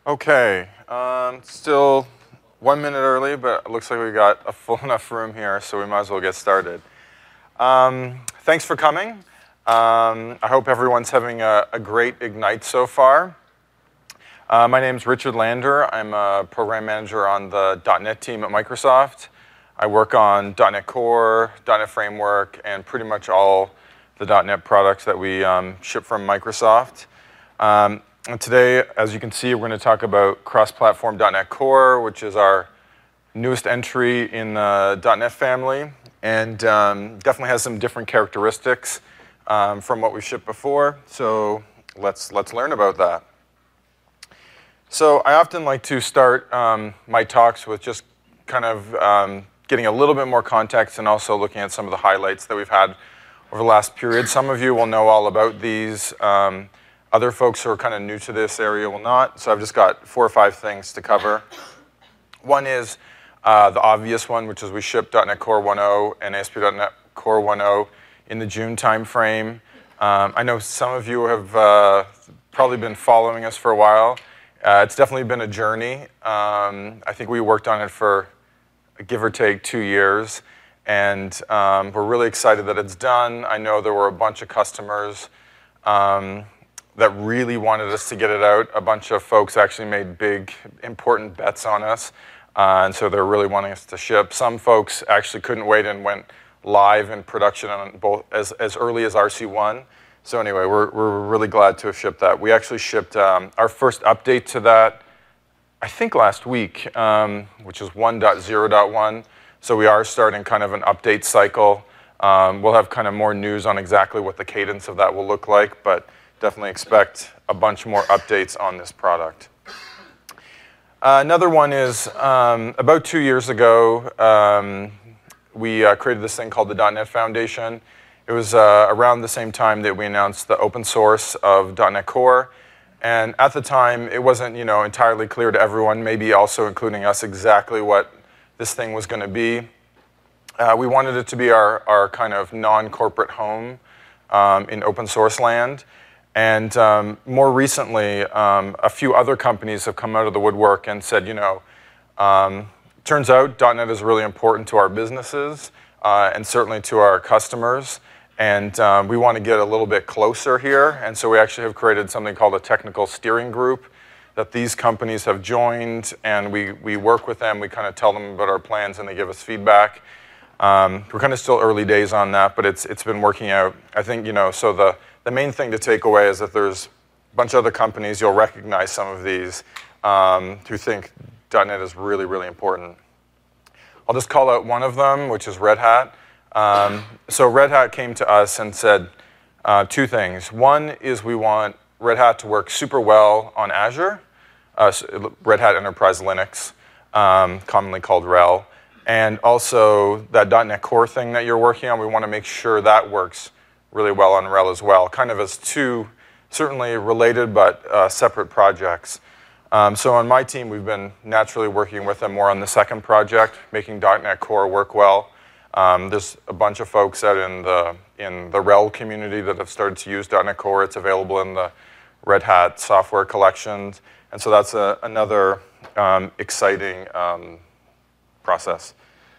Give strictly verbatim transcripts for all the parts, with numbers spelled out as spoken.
Okay, um, still one minute early, but it looks like we got a full enough room here, so we might as well get started. Um, thanks for coming. Um, I hope everyone's having a, a great Ignite so far. Uh, my name's Richard Lander. I'm a program manager on the dot net team at Microsoft. I work on dot net Core, dot net Framework, and pretty much all the dot net products that we um, ship from Microsoft. Um, and today, as you can see, we're going to talk about cross-platform dot net Core, which is our newest entry in the dot net family, and um, definitely has some different characteristics um, from what we shipped before. So let's let's learn about that. So I often like to start um, my talks with just kind of um, getting a little bit more context and also looking at some of the highlights that we've had over the last period. Some of you will know all about these. Um, other folks who are kind of new to this area will not. So I've just got four or five things to cover. One is uh, the obvious one, which is we shipped dot net Core one point oh and A S P dot net Core one point oh in the June timeframe. Um, I know some of you have uh, probably been following us for a while. Uh, it's definitely been a journey. Um, I think we worked on it for give or take two years, and um, we're really excited that it's done. I know there were a bunch of customers um, that really wanted us to get it out. A bunch of folks actually made big, important bets on us, uh, and so they're really wanting us to ship. Some folks actually couldn't wait and went live in production on both as, as early as R C one. So anyway, we're, we're really glad to have shipped that. We actually shipped um, our first update to that, I think last week, um, which is one point oh point one. So we are starting kind of an update cycle. Um, we'll have kind of more news on exactly what the cadence of that will look like, but definitely expect a bunch more updates on this product. Uh, another one is um, about two years ago, um, we uh, created this thing called the dot net Foundation. It was uh, around the same time that we announced the open source of dot net Core. And at the time, it wasn't, you know, entirely clear to everyone, maybe also including us, exactly what this thing was going to be. Uh, we wanted it to be our, our kind of non-corporate home um, in open source land. And um, more recently, um, a few other companies have come out of the woodwork and said, you know, um, turns out dot net is really important to our businesses uh, and certainly to our customers. And um, we want to get a little bit closer here. And so we actually have created something called a technical steering group that these companies have joined. And we, we work with them. We kind of tell them about our plans, and they give us feedback. Um, we're kind of still early days on that, but it's it's been working out. I think, you know, so the, the main thing to take away is that there's a bunch of other companies, you'll recognize some of these, um, who think dot net is really, really important. I'll just call out one of them, which is Red Hat. Um, so Red Hat came to us and said uh, two things. One is we want Red Hat to work super well on Azure, uh, Red Hat Enterprise Linux, um, commonly called R H E L. And also that dot net Core thing that you're working on, we want to make sure that works really well on R H E L as well, kind of as two certainly related but uh, separate projects. Um, so on my team, we've been naturally working with them more on the second project, making dot net Core work well. Um, there's a bunch of folks out in the in the R H E L community that have started to use dot net Core. It's available in the Red Hat software collections, and so that's a, another um, exciting um, process.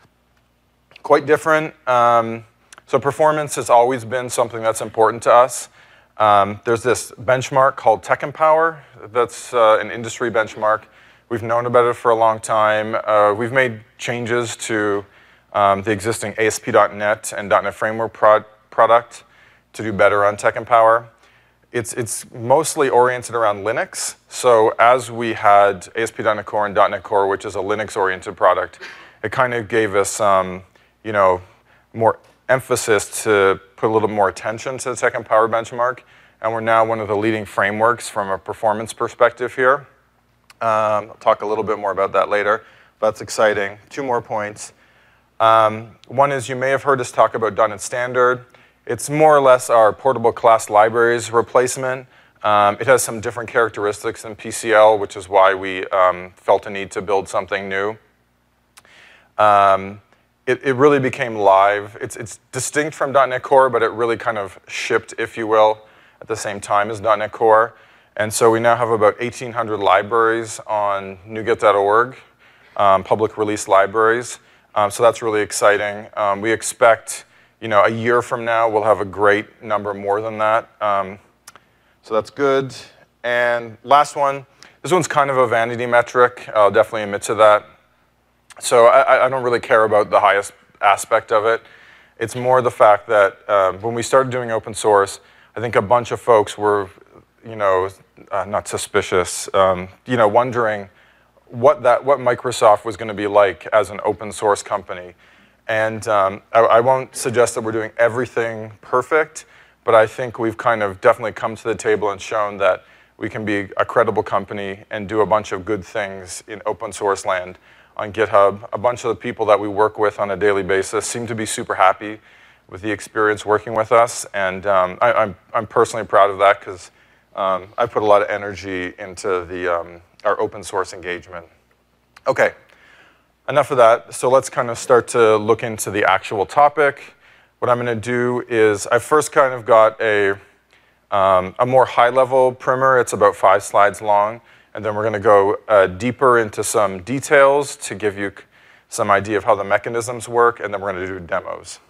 Quite different. Um, so performance has always been something that's important to us. Um, there's this benchmark called TechEmpower. That's uh, an industry benchmark. We've known about it for a long time. Uh, we've made changes to Um, the existing A S P dot net and dot net Framework pro product to do better on TechEmpower. It's, it's mostly oriented around Linux. So as we had A S P dot net Core and dot net Core, which is a Linux-oriented product, it kind of gave us um, you know, more emphasis to put a little more attention to the TechEmpower benchmark. And we're now one of the leading frameworks from a performance perspective here. Um, I'll talk a little bit more about that later. But that's exciting. Two more points. Um, one is you may have heard us talk about dot net Standard. It's more or less our portable class libraries replacement. Um, it has some different characteristics than P C L, which is why we um, felt a need to build something new. Um, it, it really became live. It's, it's distinct from dot net Core, but it really kind of shipped, if you will, at the same time as dot net Core. And so we now have about eighteen hundred libraries on NuGet dot org, um, public release libraries. Um, so that's really exciting. Um, we expect, you know, a year from now, we'll have a great number more than that. Um, so that's good. And last one, this one's kind of a vanity metric. I'll definitely admit to that. So I, I don't really care about the highest aspect of it. It's more the fact that um, when we started doing open source, I think a bunch of folks were, you know, uh, not suspicious, um, you know, wondering what that, what Microsoft was going to be like as an open source company. And um, I, I won't suggest that we're doing everything perfect, but I think we've kind of definitely come to the table and shown that we can be a credible company and do a bunch of good things in open source land on GitHub. A bunch of the people that we work with on a daily basis seem to be super happy with the experience working with us, and um, I, I'm, I'm personally proud of that because um, I put a lot of energy into the, um, our open source engagement. Okay, enough of that. So let's kind of start to look into the actual topic. What I'm going to do is I first kind of got a, um, a more high-level primer. It's about five slides long. And then we're going to go uh, deeper into some details to give you some idea of how the mechanisms work, and then we're going to do demos.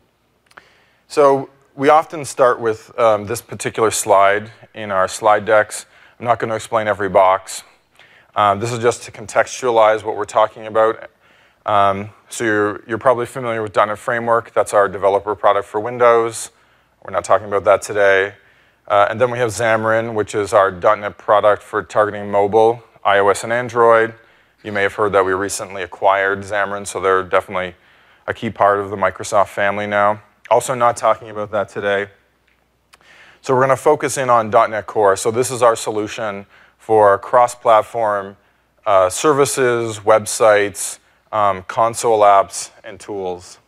So we often start with um, this particular slide in our slide decks. I'm not going to explain every box. Um, this is just to contextualize what we're talking about. Um, so you're, you're probably familiar with .NET Framework. That's our developer product for Windows. We're not talking about that today. Uh, and then we have Xamarin, which is our .NET product for targeting mobile, iOS and Android. You may have heard that we recently acquired Xamarin, so they're definitely a key part of the Microsoft family now. Also not talking about that today. So we're going to focus in on .NET Core. So this is our solution for cross-platform uh, services, websites, um, console apps, and tools.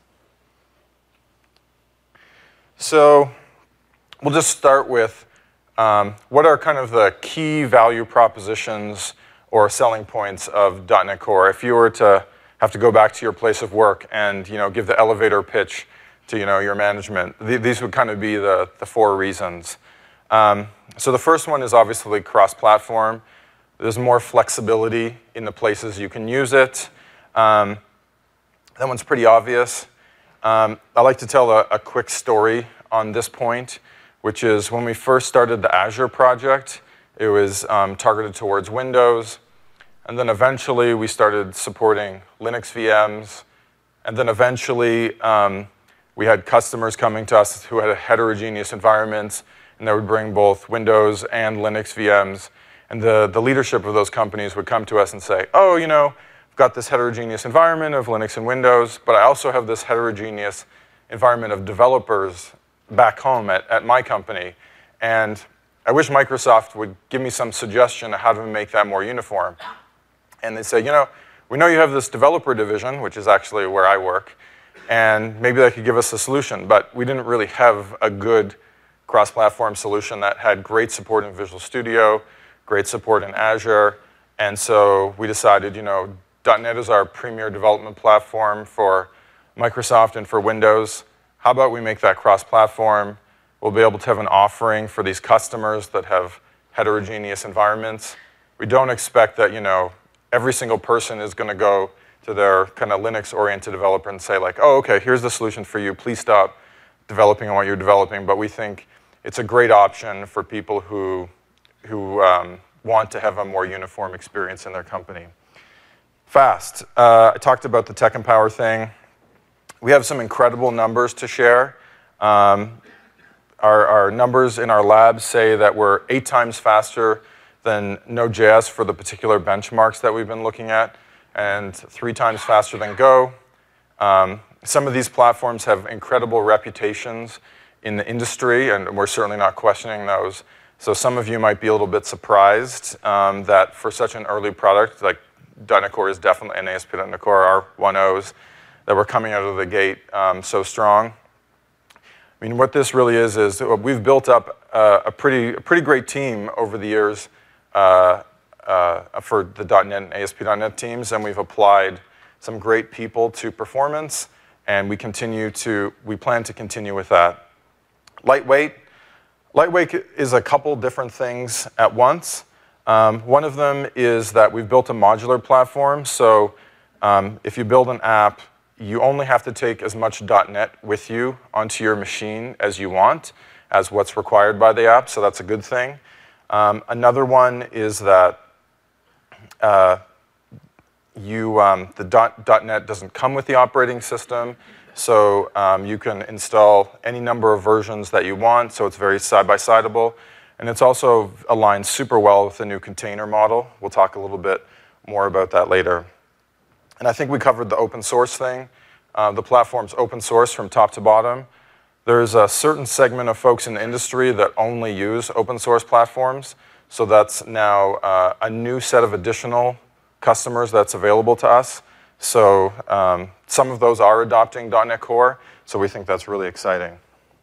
So we'll just start with um, what are kind of the key value propositions or selling points of .NET Core. If you were to have to go back to your place of work and, you know, give the elevator pitch to, you know, your management, th these would kind of be the, the four reasons. Um, so the first one is obviously cross-platform. There's more flexibility in the places you can use it. Um, that one's pretty obvious. Um, I like to tell a, a quick story on this point, which is when we first started the Azure project, it was um, targeted towards Windows. And then eventually we started supporting Linux V Ms. And then eventually um, we had customers coming to us who had heterogeneous environments, and they would bring both Windows and Linux V Ms. And the, the leadership of those companies would come to us and say, oh, you know, I've got this heterogeneous environment of Linux and Windows, but I also have this heterogeneous environment of developers back home at, at my company. And I wish Microsoft would give me some suggestion of how to make that more uniform. And they say, you know, we know you have this developer division, which is actually where I work, and maybe they could give us a solution. But we didn't really have a good cross-platform solution that had great support in Visual Studio, great support in Azure. And so we decided, you know, .NET is our premier development platform for Microsoft and for Windows. How about we make that cross-platform? We'll be able to have an offering for these customers that have heterogeneous environments. We don't expect that, you know, every single person is going to go to their kind of Linux-oriented developer and say, like, oh, okay, here's the solution for you. Please stop developing on what you're developing. But we think it's a great option for people who, who um, want to have a more uniform experience in their company. Fast. Uh, I talked about the Tech Empower thing. We have some incredible numbers to share. Um, our, our numbers in our labs say that we're eight times faster than Node.js for the particular benchmarks that we've been looking at, and three times faster than Go. Um, some of these platforms have incredible reputations in the industry, and we're certainly not questioning those. So some of you might be a little bit surprised um, that for such an early product, like .NET Core is definitely, and A S P dot NET Core are one O's, that we're coming out of the gate um, so strong. I mean, what this really is, is we've built up uh, a, pretty, a pretty great team over the years uh, uh, for the .NET and A S P dot NET teams, and we've applied some great people to performance, and we continue to, we plan to continue with that. Lightweight, Lightweight is a couple different things at once. Um, one of them is that we've built a modular platform. So um, if you build an app, you only have to take as much .NET with you onto your machine as you want, as what's required by the app. So that's a good thing. Um, another one is that uh, you, um, the .NET doesn't come with the operating system. So um, you can install any number of versions that you want, so it's very side-by-sideable. And it's also aligned super well with the new container model. We'll talk a little bit more about that later. And I think we covered the open source thing. Uh, the platform's open source from top to bottom. There's a certain segment of folks in the industry that only use open source platforms. So that's now uh, a new set of additional customers that's available to us. So um, some of those are adopting .NET Core, so we think that's really exciting.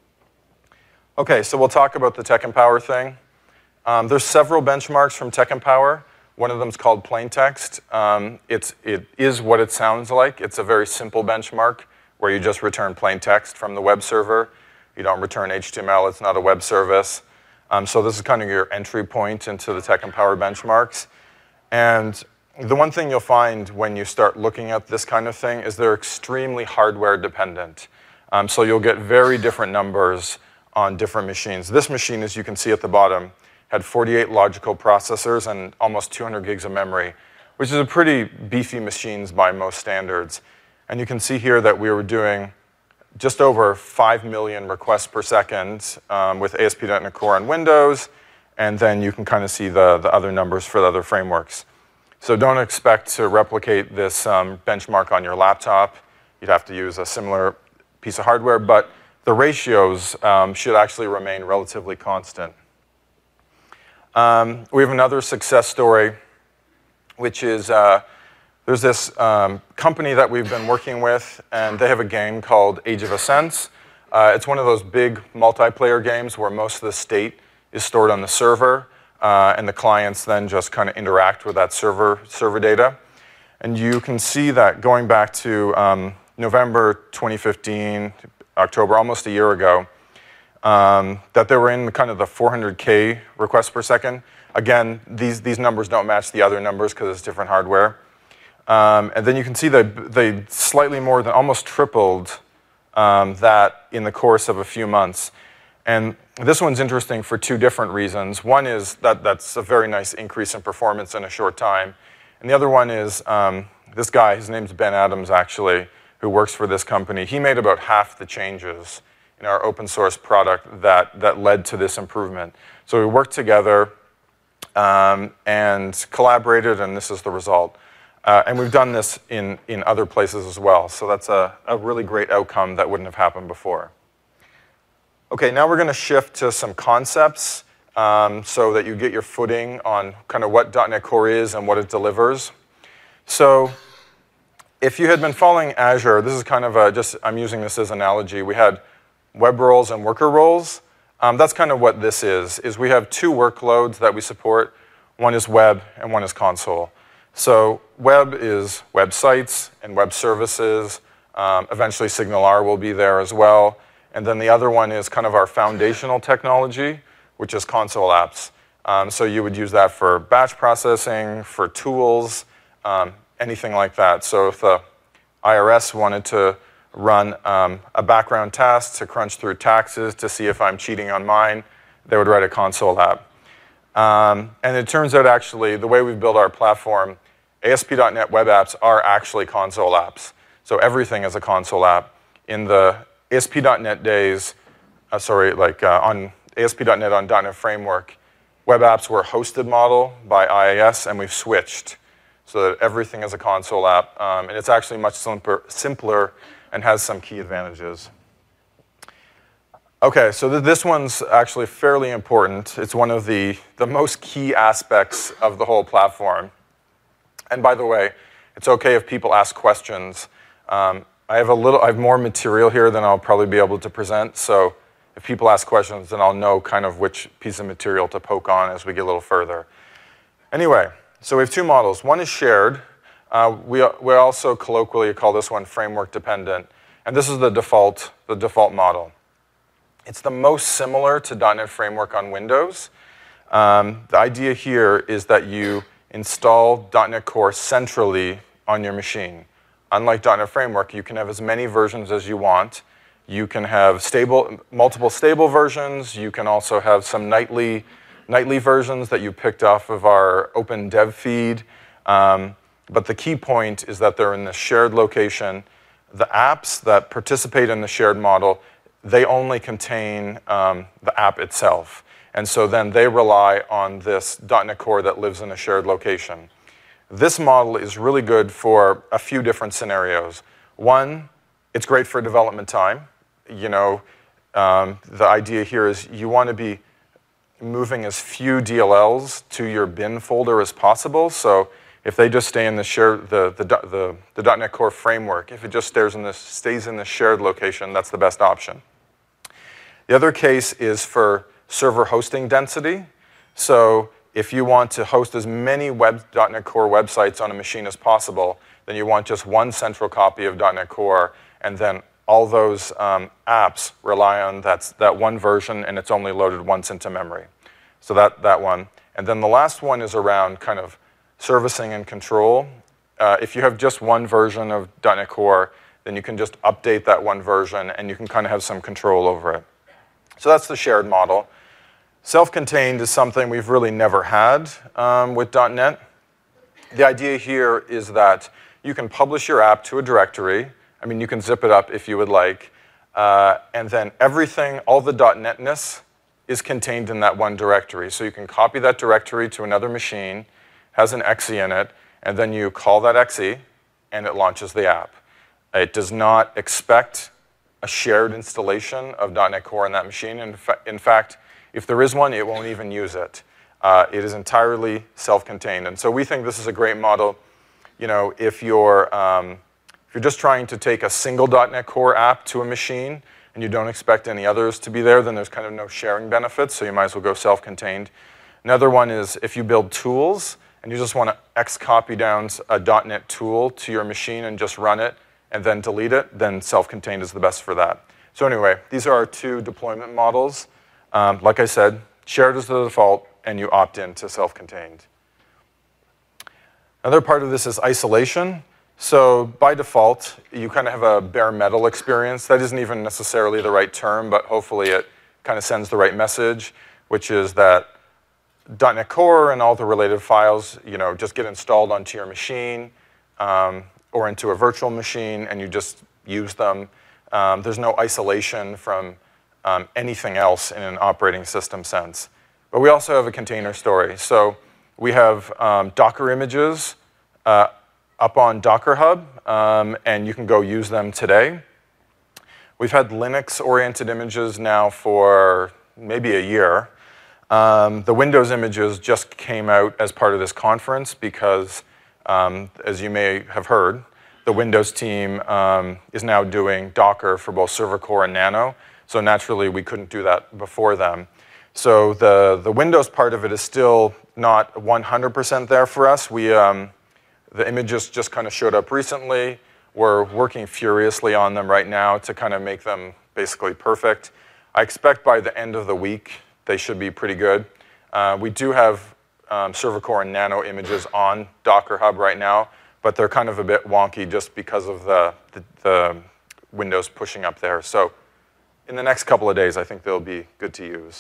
Okay, so we'll talk about the TechEmpower thing. Um, there's several benchmarks from TechEmpower. One of them is called plaintext. Um, it's, it is what it sounds like. It's a very simple benchmark where you just return plain text from the web server. You don't return H T M L. It's not a web service. Um, so this is kind of your entry point into the TechEmpower benchmarks. And the one thing you'll find when you start looking at this kind of thing is they're extremely hardware dependent. Um, so you'll get very different numbers on different machines. This machine, as you can see at the bottom, had forty-eight logical processors and almost two hundred gigs of memory, which is a pretty beefy machines by most standards. And you can see here that we were doing just over five million requests per second um, with A S P dot NET Core on Windows, and then you can kind of see the, the other numbers for the other frameworks. So don't expect to replicate this um, benchmark on your laptop. You'd have to use a similar piece of hardware, but the ratios um, should actually remain relatively constant. Um, we have another success story, which is uh, there's this um, company that we've been working with, and they have a game called Age of Ascents. Uh, it's one of those big multiplayer games where most of the state is stored on the server. Uh, and the clients then just kind of interact with that server server data. And you can see that going back to um, November twenty fifteen, October, almost a year ago, um, that they were in kind of the four hundred K requests per second. Again, these, these numbers don't match the other numbers because it's different hardware. Um, and then you can see that they slightly more than, almost tripled um, that in the course of a few months. And this one's interesting for two different reasons. One is that that's a very nice increase in performance in a short time. And the other one is um, this guy, his name's Ben Adams actually, who works for this company. He made about half the changes in our open source product that, that led to this improvement. So we worked together um, and collaborated, and this is the result. Uh, and we've done this in, in other places as well. So that's a, a really great outcome that wouldn't have happened before. Okay, now we're going to shift to some concepts um, so that you get your footing on kind of what .NET Core is and what it delivers. So if you had been following Azure, this is kind of a, just, I'm using this as an analogy. We had web roles and worker roles. Um, that's kind of what this is, is we have two workloads that we support. One is web and one is console. So web is websites and web services. Um, eventually SignalR will be there as well. And then the other one is kind of our foundational technology, which is console apps. Um, so you would use that for batch processing, for tools, um, anything like that. So if the I R S wanted to run um, a background task to crunch through taxes to see if I'm cheating on mine, they would write a console app. Um, and it turns out actually the way we've built our platform, A S P dot NET web apps are actually console apps. So everything is a console app. In the A S P dot NET days, uh, sorry, like uh, on A S P dot NET on .NET Framework, web apps were a hosted model by I I S, and we've switched so that everything is a console app. Um, and it's actually much simpler, simpler and has some key advantages. Okay, so th this one's actually fairly important. It's one of the, the most key aspects of the whole platform. And by the way, it's okay if people ask questions. Um, I have a little, I have more material here than I'll probably be able to present. So if people ask questions, then I'll know kind of which piece of material to poke on as we get a little further. Anyway, so we have two models. One is shared. Uh, we, we also colloquially call this one framework dependent. And this is the default, the default model. It's the most similar to dot net Framework on Windows. Um, the idea here is that you install dot net Core centrally on your machine. Unlike dot net Framework, you can have as many versions as you want. You can have stable, multiple stable versions. You can also have some nightly, nightly versions that you picked off of our open dev feed. Um, but the key point is that they're in the shared location. The apps that participate in the shared model, they only contain um, the app itself. And so then they rely on this dot net Core that lives in a shared location. This model is really good for a few different scenarios. One, it's great for development time. You know, um, the idea here is you want to be moving as few D L Ls to your bin folder as possible. So if they just stay in the shared, the, the, the, the dot net Core framework, if it just stays in, this, stays in the shared location, that's the best option. The other case is for server hosting density. So if you want to host as many web, dot net Core websites on a machine as possible, then you want just one central copy of dot net Core, and then all those um, apps rely on that, that one version, and it's only loaded once into memory. So that, that one. And then the last one is around kind of servicing and control. Uh, if you have just one version of dot net Core, then you can just update that one version, and you can kind of have some control over it. So that's the shared model. Self-contained is something we've really never had um, with dot net. The idea here is that you can publish your app to a directory. I mean, you can zip it up if you would like. Uh, and then everything, all the .NET-ness is contained in that one directory. So you can copy that directory to another machine, has an exe in it, and then you call that exe, and it launches the app. It does not expect a shared installation of dot net Core on that machine. In, fa in fact, if there is one, it won't even use it. Uh, it is entirely self-contained. And so we think this is a great model. You know, if you're, um, if you're just trying to take a single dot net Core app to a machine and you don't expect any others to be there, then there's kind of no sharing benefits, so you might as well go self-contained. Another one is if you build tools and you just want to X-copy down a dot net tool to your machine and just run it and then delete it, then self-contained is the best for that. So anyway, these are our two deployment models. Um, like I said, shared is the default, and you opt in to self-contained. Another part of this is isolation. So by default, you kind of have a bare metal experience. That isn't even necessarily the right term, but hopefully it kind of sends the right message, which is that dot net Core and all the related files, you know, just get installed onto your machine um, or into a virtual machine, and you just use them. Um, there's no isolation from um, anything else in an operating system sense. But we also have a container story. So we have um, Docker images uh, up on Docker Hub, um, and you can go use them today. We've had Linux-oriented images now for maybe a year. Um, the Windows images just came out as part of this conference because, um, as you may have heard, the Windows team um, is now doing Docker for both Server Core and Nano. So naturally, we couldn't do that before them. So the, the Windows part of it is still not one hundred percent there for us. We, um, the images just kind of showed up recently. We're working furiously on them right now to kind of make them basically perfect. I expect by the end of the week, they should be pretty good. Uh, we do have um, Server Core and Nano images on Docker Hub right now, but they're kind of a bit wonky just because of the, the, the Windows pushing up there. So in the next couple of days, I think they'll be good to use.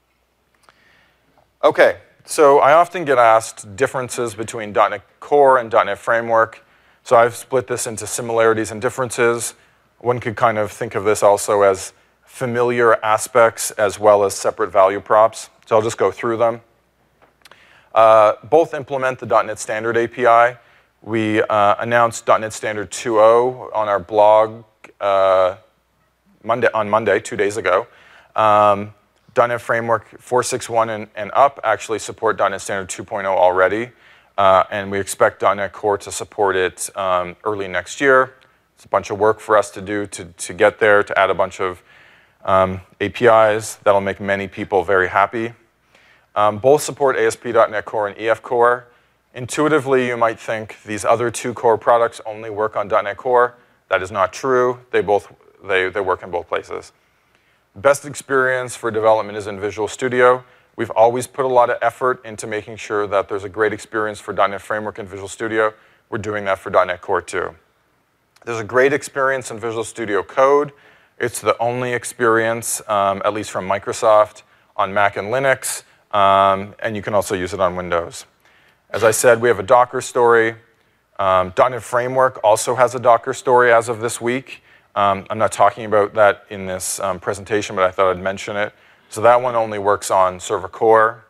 Okay, so I often get asked differences between dot net Core and dot net Framework. So I've split this into similarities and differences. One could kind of think of this also as familiar aspects as well as separate value props. So I'll just go through them. Uh, both implement the dot net Standard A P I. We uh, announced dot net Standard two point oh on our blog uh, Monday, on Monday, two days ago. Um, dot net Framework four point six one and, and up actually support dot net Standard two point oh already, uh, and we expect dot net Core to support it um, early next year. It's a bunch of work for us to do to, to get there, to add a bunch of um, A P Is. That'll make many people very happy. Um, both support A S P dot net Core and E F Core. Intuitively, you might think these other two core products only work on dot net Core. That is not true. They both they, they work in both places. Best experience for development is in Visual Studio. We've always put a lot of effort into making sure that there's a great experience for .NET Framework and Visual Studio. We're doing that for .NET Core too. There's a great experience in Visual Studio Code. It's the only experience, um, at least from Microsoft, on Mac and Linux, um, and you can also use it on Windows. As I said, we have a Docker story. Um, .NET Framework also has a Docker story as of this week. Um, I'm not talking about that in this um, presentation, but I thought I'd mention it. So that one only works on Server Core.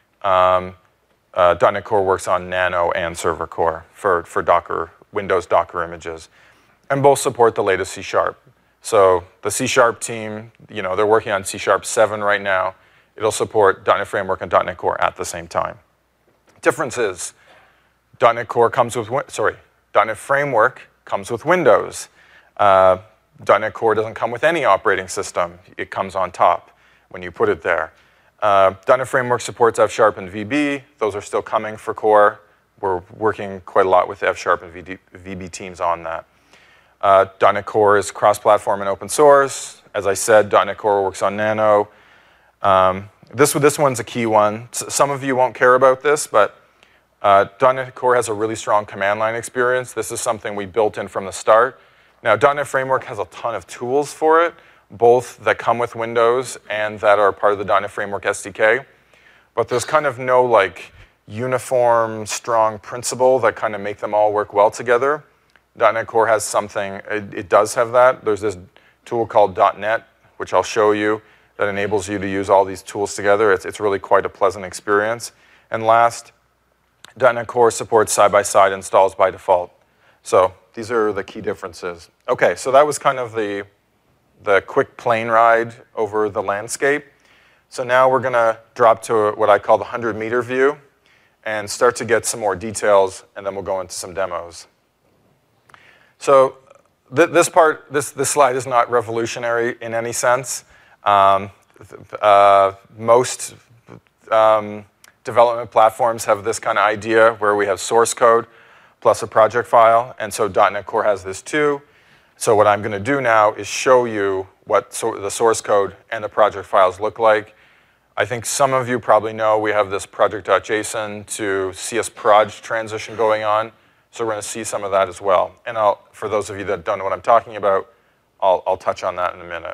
Um, uh, .NET Core works on Nano and Server Core for, for Docker, Windows Docker images. And both support the latest C Sharp. So the C Sharp team, you know, they're working on C Sharp seven right now. It'll support .NET Framework and .NET Core at the same time. Difference is, .NET Core comes with, sorry, .NET Framework comes with Windows. Uh, .NET Core doesn't come with any operating system. It comes on top when you put it there. Uh, .NET Framework supports F Sharp and V B. Those are still coming for Core. We're working quite a lot with F Sharp and V B teams on that. Uh, .NET Core is cross-platform and open source. As I said, .NET Core works on Nano. Um, this, this one's a key one. S some of you won't care about this, but uh, .NET Core has a really strong command line experience. This is something we built in from the start. Now, .NET Framework has a ton of tools for it, both that come with Windows and that are part of the .NET Framework S D K. But there's kind of no like uniform, strong principle that kind of make them all work well together. .NET Core has something, it, it does have that. There's this tool called .NET, which I'll show you, that enables you to use all these tools together. It's, it's really quite a pleasant experience. And last, .NET Core supports side-by-side installs by default. So these are the key differences. Okay, so that was kind of the, the quick plane ride over the landscape. So now we're going to drop to what I call the hundred meter view and start to get some more details, and then we'll go into some demos. So th this part, this, this slide is not revolutionary in any sense. Um, uh, most um, development platforms have this kind of idea where we have source code plus a project file, and so .NET Core has this too. So what I'm going to do now is show you what so the source code and the project files look like. I think some of you probably know we have this project.json to C S proj transition going on. So we're going to see some of that as well. And I'll, for those of you that don't know what I'm talking about, I'll, I'll touch on that in a minute.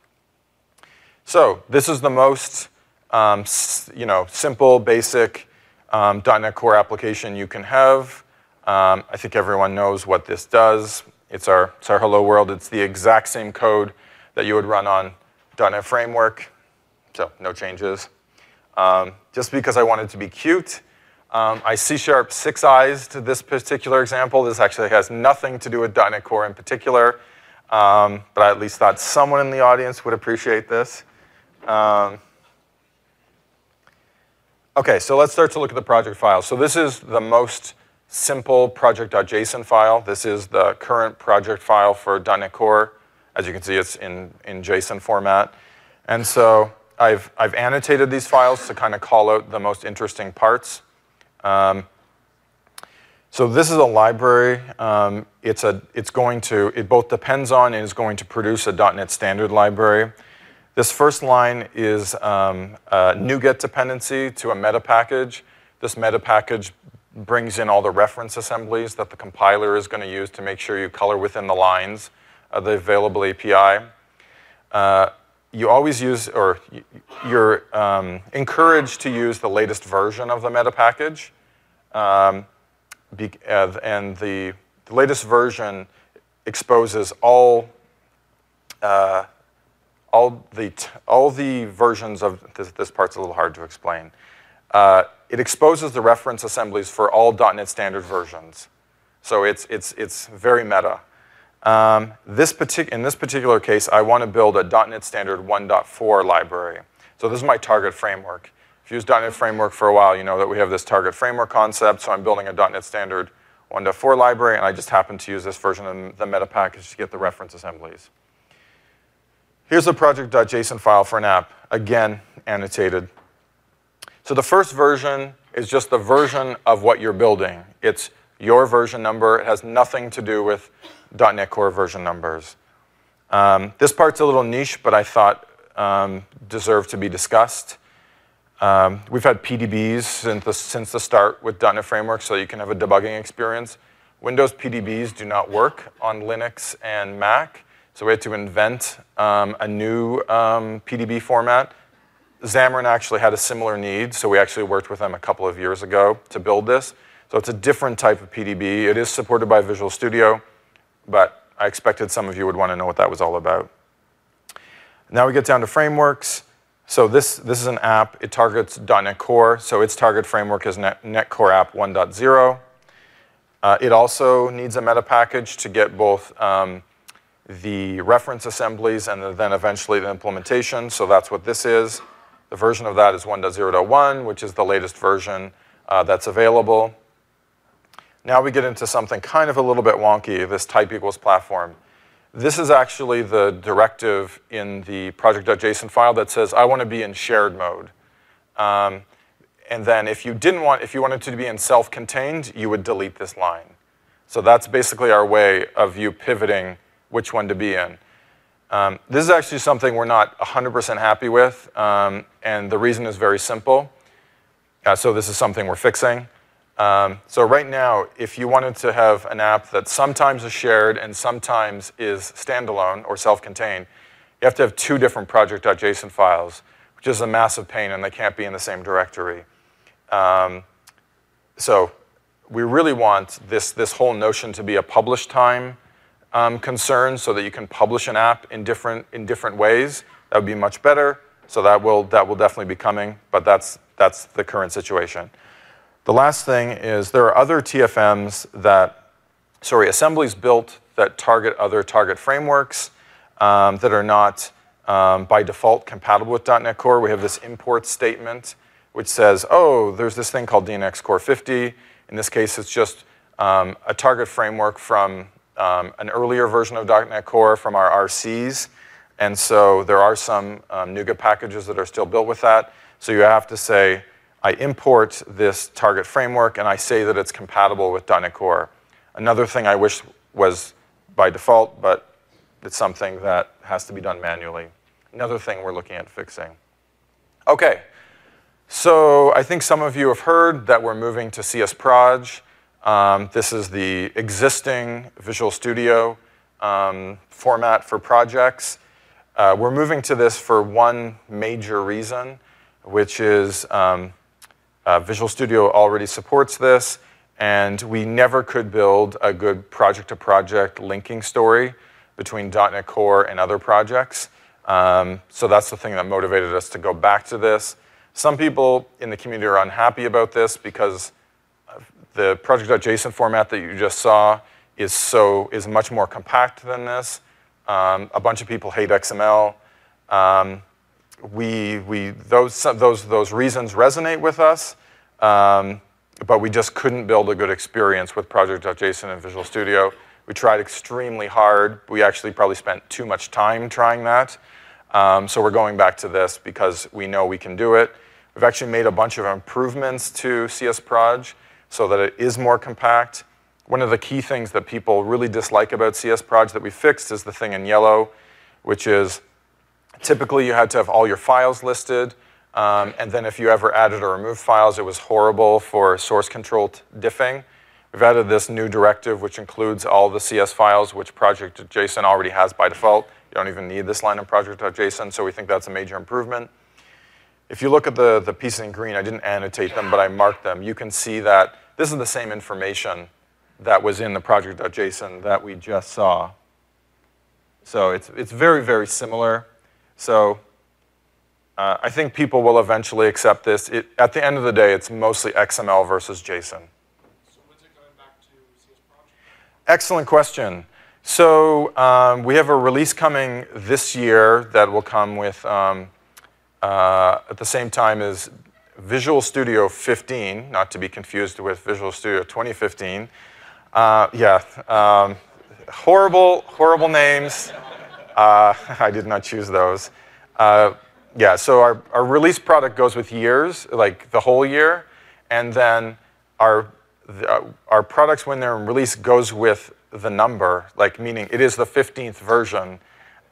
So this is the most um, you know, simple, basic um, .NET Core application you can have. Um, I think everyone knows what this does. It's our, it's our hello world. It's the exact same code that you would run on .NET Framework. So no changes. Um, just because I wanted to be cute, Um, I C Sharp six eyes to this particular example. This actually has nothing to do with .NET Core in particular, um, but I at least thought someone in the audience would appreciate this. Um, okay, so let's start to look at the project file. So this is the most simple project.json file. This is the current project file for .NET Core. As you can see, it's in, in JSON format. And so I've, I've annotated these files to kind of call out the most interesting parts. Um, so this is a library. Um, it's, a, it's going to, it both depends on and is going to produce a .NET Standard library. This first line is um, a NuGet dependency to a meta package. This meta package brings in all the reference assemblies that the compiler is going to use to make sure you color within the lines of the available A P I. Uh, you always use, or you're um, encouraged to use the latest version of the meta package. Um, be, uh, and the, the latest version exposes all, uh, all, the, t all the versions of, this, this part's a little hard to explain. Uh, it exposes the reference assemblies for all .NET Standard versions. So it's, it's, it's very meta. Um, this partic in this particular case, I want to build a .NET Standard one point four library. So this is my target framework. If you use .NET Framework for a while, you know that we have this target framework concept. So I'm building a .NET Standard one point four library, and I just happen to use this version of the meta package to get the reference assemblies. Here's the project.json file for an app. Again, annotated. So the first version is just the version of what you're building. It's your version number. It has nothing to do with .NET Core version numbers. Um, this part's a little niche, but I thought um, deserve to be discussed. Um, we've had P D Bs since the, since the start with .dot net Framework, so you can have a debugging experience. Windows P D Bs do not work on Linux and Mac, so we had to invent um, a new um, P D B format. Xamarin actually had a similar need, so we actually worked with them a couple of years ago to build this. So it's a different type of P D B. It is supported by Visual Studio, but I expected some of you would want to know what that was all about. Now we get down to frameworks. So this, this is an app. It targets .dot net Core, so its target framework is Net, Net Core App one point oh. Uh, it also needs a meta package to get both um, the reference assemblies and the, then eventually the implementation, so that's what this is. The version of that is one point oh point one, which is the latest version uh, that's available. Now we get into something kind of a little bit wonky, this type equals platform. This is actually the directive in the project.json file that says, I want to be in shared mode. Um, and then if you didn't want, if you wanted to be in self-contained, you would delete this line. So that's basically our way of you pivoting which one to be in. Um, this is actually something we're not one hundred percent happy with, um, and the reason is very simple. Uh, so this is something we're fixing. Um, so right now, if you wanted to have an app that sometimes is shared and sometimes is standalone or self-contained, you have to have two different project.json files, which is a massive pain, and they can't be in the same directory. Um, so we really want this, this whole notion to be a publish time um, concern so that you can publish an app in different, in different ways. That would be much better. So that will, that will definitely be coming, but that's, that's the current situation. The last thing is there are other T F Ms that, sorry, assemblies built that target other target frameworks um, that are not um, by default compatible with .dot net Core. We have this import statement which says, oh, there's this thing called D N X Core fifty. In this case, it's just um, a target framework from um, an earlier version of .dot net Core from our R Cs. And so there are some um, NuGet packages that are still built with that. So you have to say, I import this target framework, and I say that it's compatible with .dot net Core. Another thing I wish was by default, but it's something that has to be done manually. Another thing we're looking at fixing. OK, so I think some of you have heard that we're moving to C S Proj. Um, this is the existing Visual Studio um, format for projects. Uh, we're moving to this for one major reason, which is um, Uh, Visual Studio already supports this, and we never could build a good project-to-project linking story between .dot net Core and other projects. Um, so that's the thing that motivated us to go back to this. Some people in the community are unhappy about this because the project.json format that you just saw is, so, is much more compact than this. Um, a bunch of people hate X M L. Um, We, we, those, those, those reasons resonate with us, um, but we just couldn't build a good experience with project.json and Visual Studio. We tried extremely hard. We actually probably spent too much time trying that. Um, so we're going back to this because we know we can do it. We've actually made a bunch of improvements to C S Proj so that it is more compact. One of the key things that people really dislike about C S Proj that we fixed is the thing in yellow, which is typically, you had to have all your files listed, um, and then if you ever added or removed files, it was horrible for source-controlled diffing. We've added this new directive, which includes all the C S files, which project.json already has by default. You don't even need this line in project.json, so we think that's a major improvement. If you look at the, the pieces in green, I didn't annotate them, but I marked them. You can see that this is the same information that was in the project.json that we just saw. So it's, it's very, very similar. So uh, I think people will eventually accept this. It, at the end of the day, it's mostly X M L versus JSON. So when's it going back to C S Proj? Excellent question. So um, we have a release coming this year that will come with, um, uh, at the same time as Visual Studio fifteen, not to be confused with Visual Studio twenty fifteen. Uh, yeah, um, horrible, horrible names. Uh, I did not choose those. Uh, yeah, so our, our release product goes with years, like the whole year, and then our, the, our products when they're in release goes with the number, like meaning it is the fifteenth version,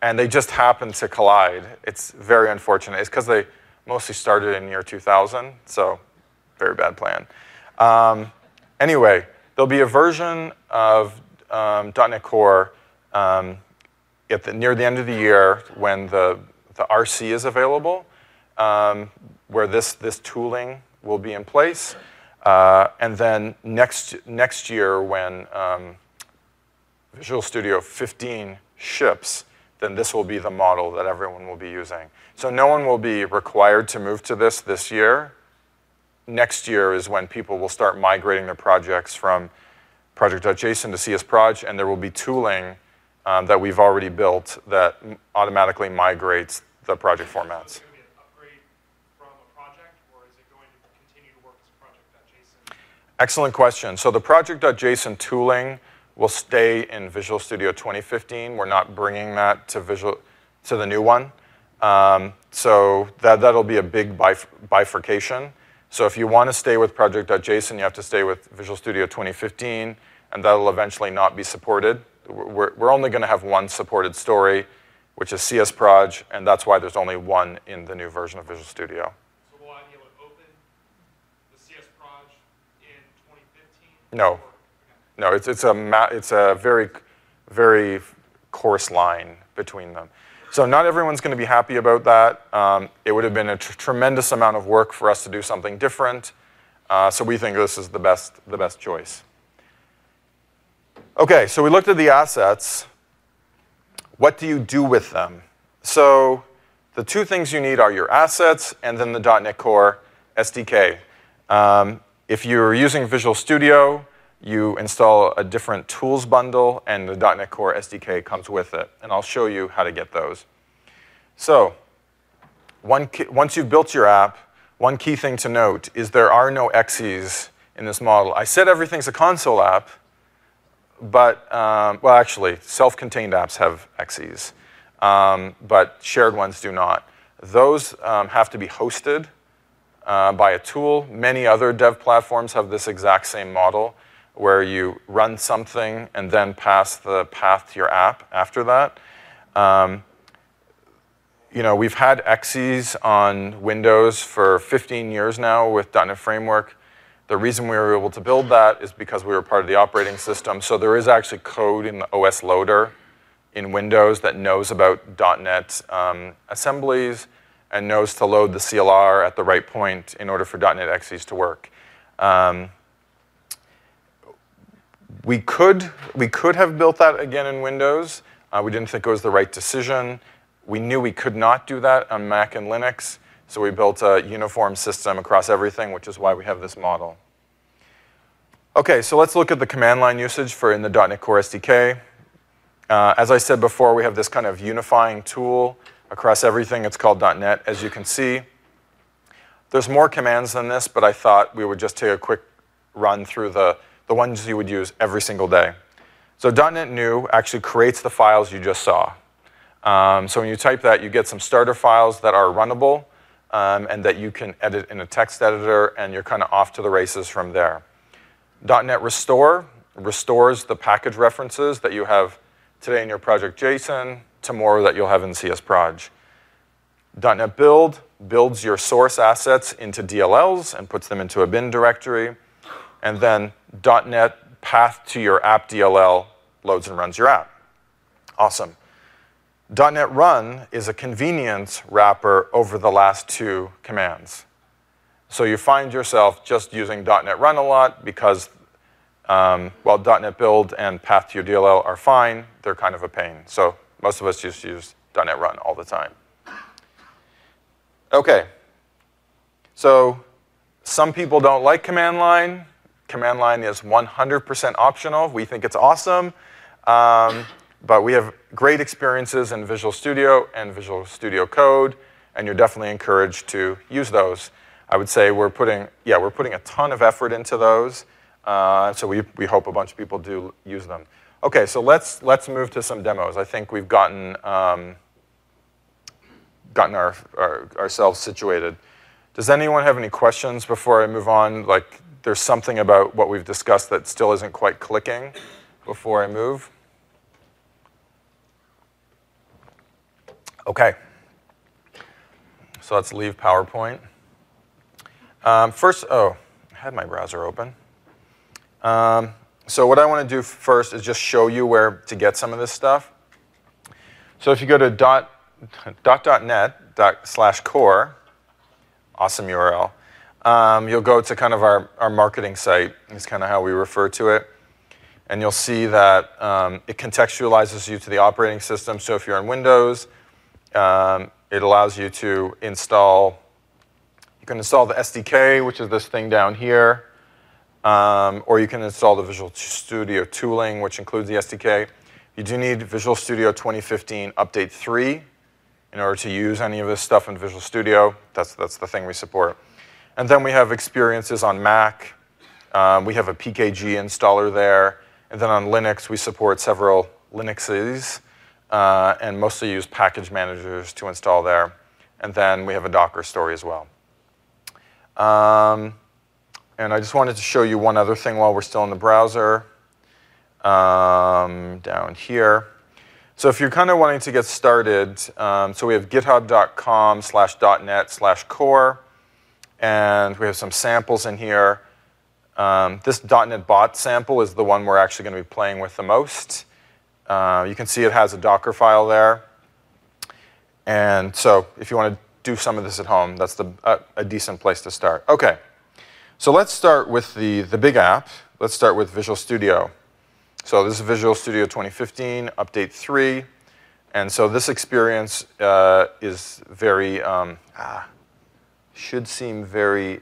and they just happen to collide. It's very unfortunate. It's because they mostly started in year two thousand, so very bad plan. Um, anyway, there'll be a version of um, dot net Core um, at the, near the end of the year when the, the R C is available, um, where this, this tooling will be in place. Uh, and then next, next year when um, Visual Studio fifteen ships, then this will be the model that everyone will be using. So no one will be required to move to this this year. Next year is when people will start migrating their projects from project.json to C S Proj, and there will be tooling um, that we've already built that automatically migrates the project formats. So is it going to be an upgrade from a project, or is it going to continue to work as project.json? Excellent question. So the project.json tooling will stay in Visual Studio twenty fifteen. We're not bringing that to Visual to the new one. Um, so that, that'll be a big bif bifurcation. So if you want to stay with project.json, you have to stay with Visual Studio twenty fifteen, and that'll eventually not be supported. We're, we're only going to have one supported story, which is C S Proj, and that's why there's only one in the new version of Visual Studio. So will I be able to open the C S Proj in twenty fifteen? No. Or, okay. No, it's, it's, a ma it's a very, very coarse line between them. So not everyone's going to be happy about that. Um, it would have been a tr tremendous amount of work for us to do something different. Uh, so we think this is the best, the best choice. Okay, so we looked at the assets. What do you do with them? So the two things you need are your assets and then the dot net Core S D K. Um, if you're using Visual Studio, you install a different tools bundle, and the dot net Core S D K comes with it. And I'll show you how to get those. So one key, once you've built your app, one key thing to note is there are no exes in this model. I said everything's a console app, but, um, well, actually, self-contained apps have exes, um, but shared ones do not. Those um, have to be hosted uh, by a tool. Many other dev platforms have this exact same model, where you run something and then pass the path to your app after that. Um, you know, we've had exes on Windows for fifteen years now with dot net Framework. The reason we were able to build that is because we were part of the operating system. So there is actually code in the O S loader in Windows that knows about dot net um, assemblies and knows to load the C L R at the right point in order for dot net exes to work. Um, We could, we could have built that again in Windows. Uh, we didn't think it was the right decision. We knew we could not do that on Mac and Linux, so we built a uniform system across everything, which is why we have this model. Okay, so let's look at the command line usage for in the dot net Core S D K. Uh, as I said before, we have this kind of unifying tool across everything. It's called .NET, as you can see. There's more commands than this, but I thought we would just take a quick run through the the ones you would use every single day. So .NET New actually creates the files you just saw. Um, so when you type that, you get some starter files that are runnable um, and that you can edit in a text editor, and you're kind of off to the races from there. .NET Restore restores the package references that you have today in your project.json, tomorrow that you'll have in C S Proj. .NET Build builds your source assets into D L Ls and puts them into a bin directory. And then .NET path to your app D L L loads and runs your app. Awesome. .NET Run is a convenience wrapper over the last two commands. So you find yourself just using .NET Run a lot because, um, while .NET Build and path to your D L L are fine, they're kind of a pain. So most of us just use .NET Run all the time. Okay. So some people don't like command line. Command line is one hundred percent optional. We think it's awesome. Um, but we have great experiences in Visual Studio and Visual Studio Code, and you're definitely encouraged to use those. I would say we're putting, yeah, we're putting a ton of effort into those. Uh, so we, we hope a bunch of people do use them. Okay, so let's, let's move to some demos. I think we've gotten, um, gotten our, our, ourselves situated. Does anyone have any questions before I move on? Like, there's something about what we've discussed that still isn't quite clicking before I move? Okay. So let's leave PowerPoint. Um, first, oh, I had my browser open. Um, so what I want to do first is just show you where to get some of this stuff. So if you go to dot, dot, dot net dot slash core, awesome U R L, um, you'll go to kind of our, our marketing site. Is kind of how we refer to it. And you'll see that um, it contextualizes you to the operating system. So if you're on Windows, um, it allows you to install, you can install the S D K, which is this thing down here. Um, or you can install the Visual Studio tooling, which includes the S D K. You do need Visual Studio twenty fifteen Update three in order to use any of this stuff in Visual Studio. That's, that's the thing we support. And then we have experiences on Mac. Um, we have a P K G installer there. And then on Linux, we support several Linuxes uh, and mostly use package managers to install there. And then we have a Docker story as well. Um, and I just wanted to show you one other thing while we're still in the browser um, down here. So if you're kind of wanting to get started, um, so we have github.com slash .net slash core. And we have some samples in here. Um, this .NET Bot sample is the one we're actually going to be playing with the most. Uh, you can see it has a Docker file there. And so if you want to do some of this at home, that's the, uh, a decent place to start. OK, so let's start with the, the big app. Let's start with Visual Studio. So this is Visual Studio twenty fifteen, Update three. And so this experience uh, is very, um, ah, should seem very,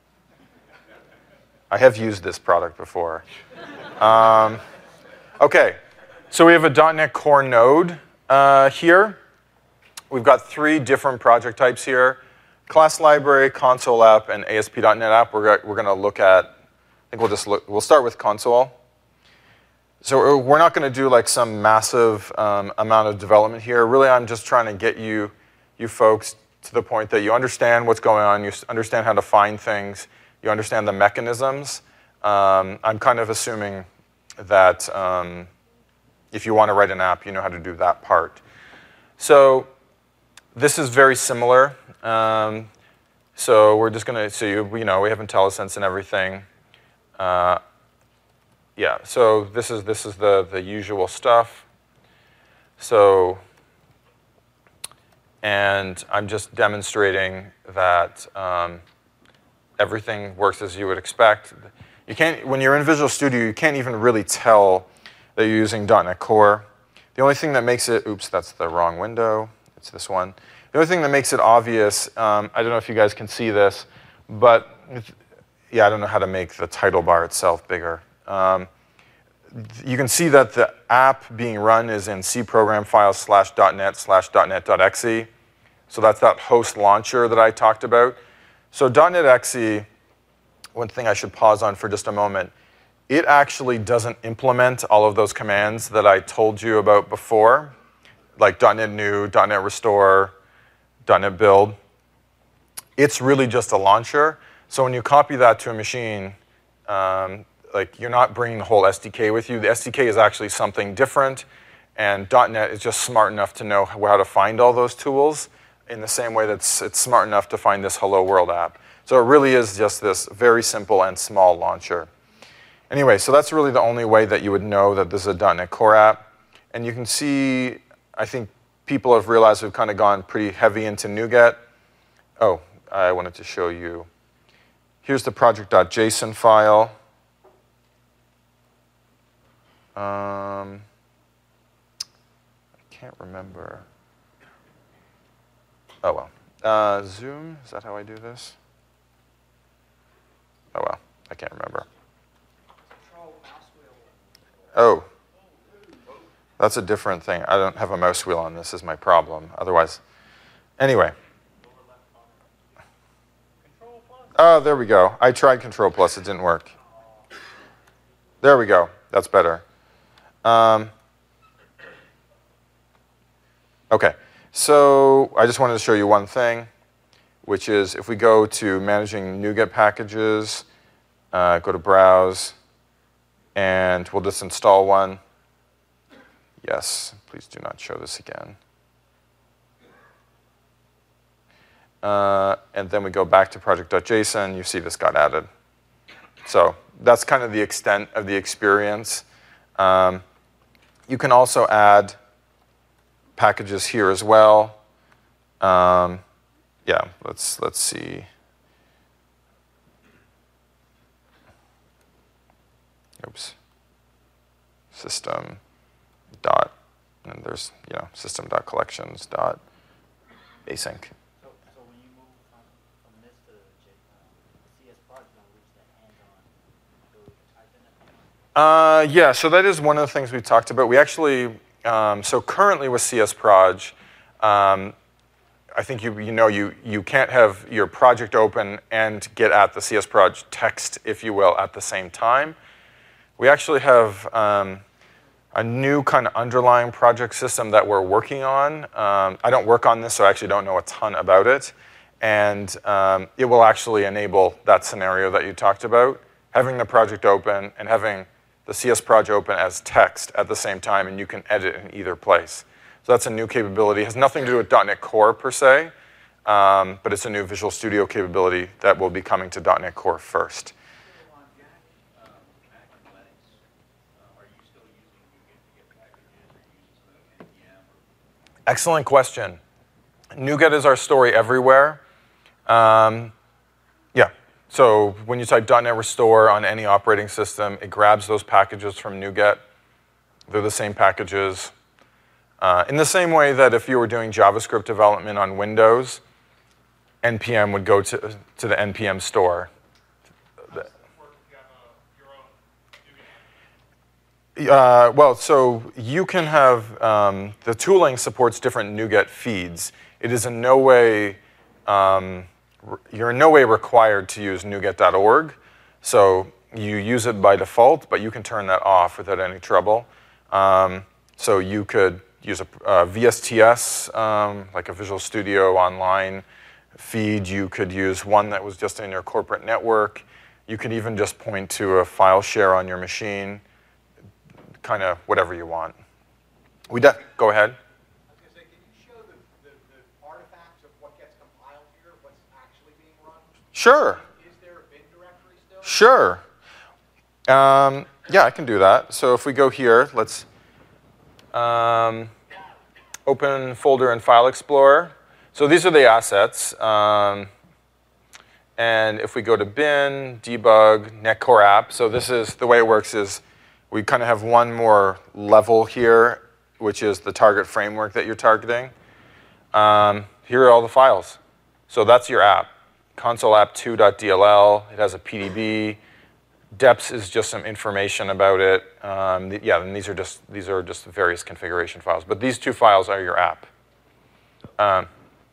I have used this product before. Um, OK, so we have a .NET Core node uh, here. We've got three different project types here: class library, console app, and A S P dot NET app. We're, we're going to look at, I think we'll just look, we'll start with console. So we're not going to do like some massive um, amount of development here. Really, I'm just trying to get you, you folks to the point that you understand what's going on, you understand how to find things, you understand the mechanisms. Um, I'm kind of assuming that um, if you want to write an app, you know how to do that part. So this is very similar. Um, so we're just going to, so you, you know, we have IntelliSense and everything. Uh, yeah, so this is, this is the, the usual stuff. So, and I'm just demonstrating that um, everything works as you would expect. You can't, when you're in Visual Studio, you can't even really tell that you're using .NET Core. The only thing that makes it, oops, that's the wrong window. It's this one. The only thing that makes it obvious, um, I don't know if you guys can see this, but yeah, I don't know how to make the title bar itself bigger. Um, you can see that the app being run is in C program files slash .NET slash .NET.exe. So that's that host launcher that I talked about. So .NET.exe, one thing I should pause on for just a moment, it actually doesn't implement all of those commands that I told you about before, like .NET New, .NET Restore, .NET Build. It's really just a launcher. So when you copy that to a machine, um, like you're not bringing the whole S D K with you. The S D K is actually something different, and .NET is just smart enough to know how to find all those tools in the same way that it's, it's smart enough to find this Hello World app. So it really is just this very simple and small launcher. Anyway, so that's really the only way that you would know that this is a .NET Core app. And you can see, I think people have realized we've kind of gone pretty heavy into NuGet. Oh, I wanted to show you. Here's the project.json file. Um, I can't remember. Oh, well. Uh, Zoom, is that how I do this? Oh, well, I can't remember. Oh, that's a different thing. I don't have a mouse wheel on this is my problem. Otherwise, anyway. Oh, there we go. I tried Control Plus. It didn't work. There we go. That's better. Um, OK. So I just wanted to show you one thing, which is if we go to Managing NuGet Packages, uh, go to Browse, and we'll just install one. Yes, please do not show this again. uh, and then we go back to project.json, you see this got added. So that's kind of the extent of the experience. Um, you can also add packages here as well. Um, yeah, let's let's see. Oops. System dot, and there's you know system dot collections dot async. So, so when you move from, from this to J, uh, C S Proj, you don't reach that hands-on ability to type in it? Uh, yeah, so that is one of the things we talked about. We actually, um, so currently with C S Proj, um, I think you you know you you can't have your project open and get at the C S Proj text, if you will, at the same time. We actually have um, a new kind of underlying project system that we're working on. Um, I don't work on this, so I actually don't know a ton about it. And um, it will actually enable that scenario that you talked about, having the project open and having the C S Proj open as text at the same time, and you can edit in either place. So that's a new capability. It has nothing to do with dot NET Core per se, um, but it's a new Visual Studio capability that will be coming to dot NET Core first. Excellent question. NuGet is our story everywhere. Um, yeah, so when you type dot NET Restore on any operating system, it grabs those packages from NuGet. They're the same packages. Uh, in the same way that if you were doing JavaScript development on Windows, N P M would go to, to the N P M store. Uh, well, so you can have, um, the tooling supports different NuGet feeds. It is in no way, um, you're in no way required to use NuGet dot org. So you use it by default, but you can turn that off without any trouble. Um, so you could use a, a V S T S, um, like a Visual Studio Online feed. You could use one that was just in your corporate network. You could even just point to a file share on your machine. Kind of whatever you want. We de- go ahead. I was going to say, can you show the, the, the artifacts of what gets compiled here, what's actually being run? Sure. Is there a bin directory still? Sure. Um, yeah, I can do that. So if we go here, let's um, open folder in File Explorer. So these are the assets. Um, and if we go to bin, debug, NET Core app. So this is, the way it works is, we kind of have one more level here, which is the target framework that you're targeting. Um, here are all the files. So that's your app. console app two dot D L L. It has a P D B. Deps is just some information about it. Um, th yeah, and these are just these are just various configuration files. But these two files are your app. Um,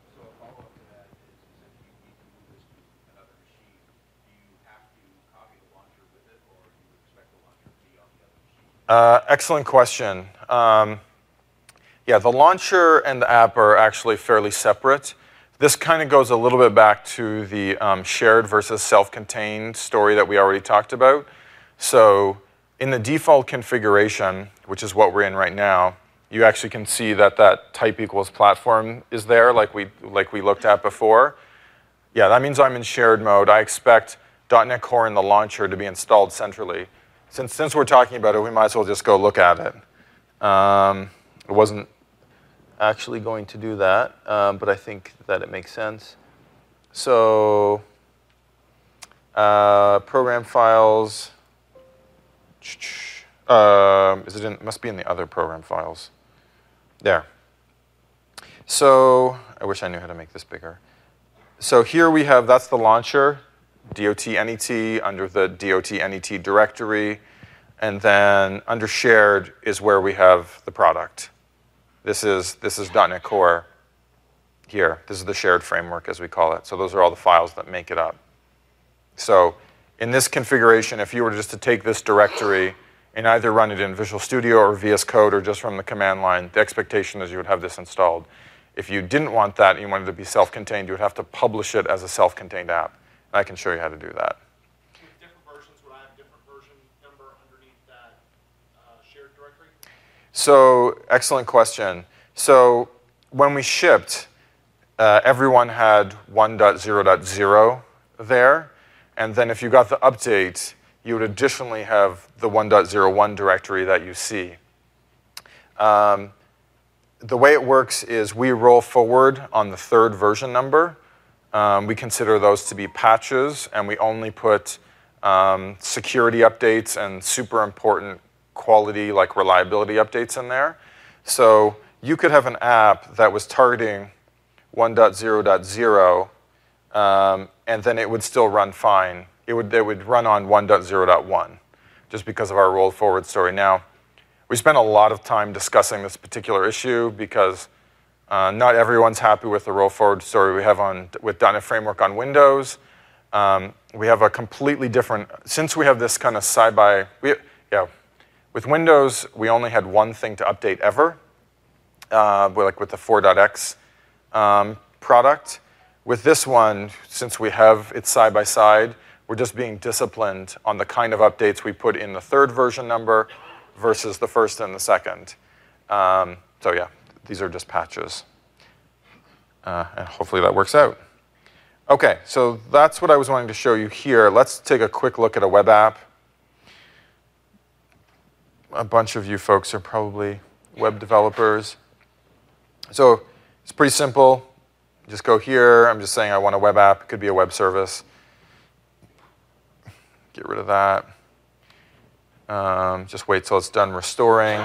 Uh, excellent question. Um, yeah, the launcher and the app are actually fairly separate. This kind of goes a little bit back to the um, shared versus self-contained story that we already talked about. So in the default configuration, which is what we're in right now, you actually can see that that type equals platform is there, like we, like we looked at before. Yeah, that means I'm in shared mode. I expect dot NET Core in the launcher to be installed centrally. Since, since we're talking about it, we might as well just go look at it. Um, it wasn't actually going to do that, um, but I think that it makes sense. So uh, program files, uh, is it in, must be in the other program files. There. So I wish I knew how to make this bigger. So here we have, that's the launcher. dot net under the dot net directory, and then under shared is where we have the product. This is this is dot NET Core here. This is the shared framework, as we call it. So those are all the files that make it up. So in this configuration, if you were just to take this directory and either run it in Visual Studio or V S Code or just from the command line, the expectation is you would have this installed. If you didn't want that and you wanted it to be self-contained, you would have to publish it as a self-contained app. I can show you how to do that. With different versions, would I have different version number underneath that uh, shared directory? So, excellent question. So, when we shipped, uh, everyone had one point zero point zero there. And then if you got the update, you would additionally have the one point zero one directory that you see. Um, the way it works is we roll forward on the third version number. Um, we consider those to be patches, and we only put um, security updates and super important quality, like reliability updates in there. So you could have an app that was targeting one point zero point zero, um, and then it would still run fine. It would, it would run on one point zero point one, just because of our roll forward story. Now, we spent a lot of time discussing this particular issue because uh, not everyone's happy with the roll forward story we have on with .NET Framework on Windows. Um, we have a completely different, since we have this kind of side by, we, yeah, with Windows, we only had one thing to update ever, uh, like with the four point x um, product. With this one, since we have it side by side, we're just being disciplined on the kind of updates we put in the third version number versus the first and the second. Um, so yeah, these are just patches. Uh, and hopefully that works out. Okay, so that's what I was wanting to show you here. Let's take a quick look at a web app. A bunch of you folks are probably web developers. So it's pretty simple. Just go here. I'm just saying I want a web app. It could be a web service. Get rid of that. Um, just wait till it's done restoring.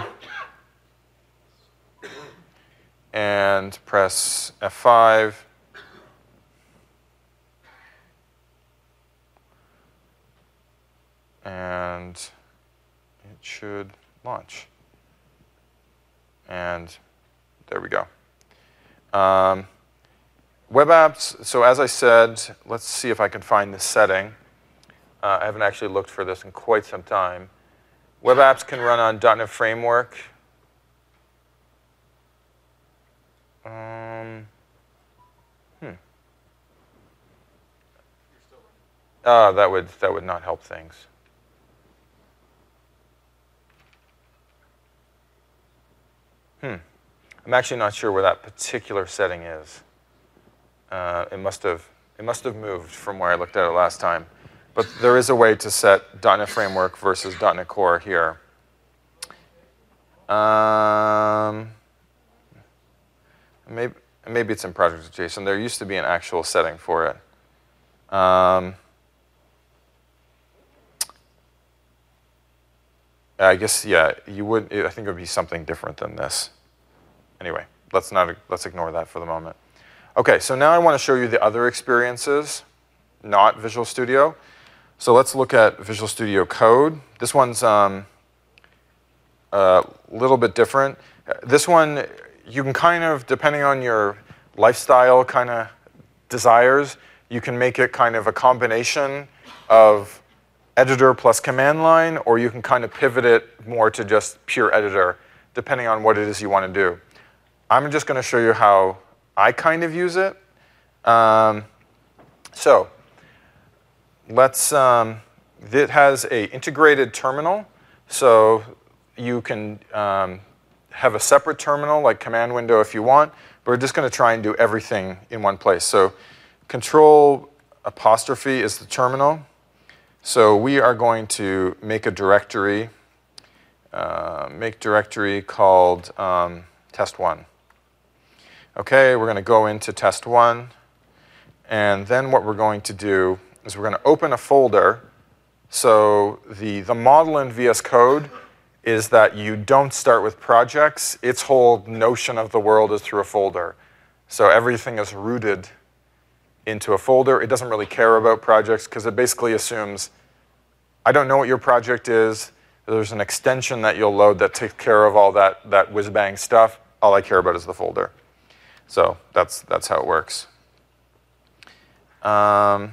And press F five. And it should launch. And there we go. Um, web apps, so as I said, let's see if I can find this setting. Uh, I haven't actually looked for this in quite some time. Web apps can run on .NET Framework. Um, hmm. Uh, that would that would not help things. Hmm. I'm actually not sure where that particular setting is. Uh, it must have it must have moved from where I looked at it last time. But there is a way to set .NET Framework versus .NET Core here. Um, maybe maybe it's in Project JSON. There used to be an actual setting for it. Um, I guess yeah, you would. I think it would be something different than this. Anyway, let's not let's ignore that for the moment. Okay, so now I want to show you the other experiences, not Visual Studio. So let's look at Visual Studio Code. This one's um, a little bit different. This one, you can kind of, depending on your lifestyle kind of desires, you can make it kind of a combination of editor plus command line, or you can kind of pivot it more to just pure editor, depending on what it is you want to do. I'm just going to show you how I kind of use it. Um, so let's, um, it has a integrated terminal. So you can um, have a separate terminal, like command window if you want, but we're just going to try and do everything in one place. So control apostrophe is the terminal. So we are going to make a directory, uh, make directory called um, test one. Okay, we're going to go into test one, and then what we're going to do is we're going to open a folder. So the, the model in V S Code is that you don't start with projects. Its whole notion of the world is through a folder. So everything is rooted into a folder. It doesn't really care about projects because it basically assumes, I don't know what your project is. There's an extension that you'll load that takes care of all that, that whiz-bang stuff. All I care about is the folder. So that's, that's how it works. Um,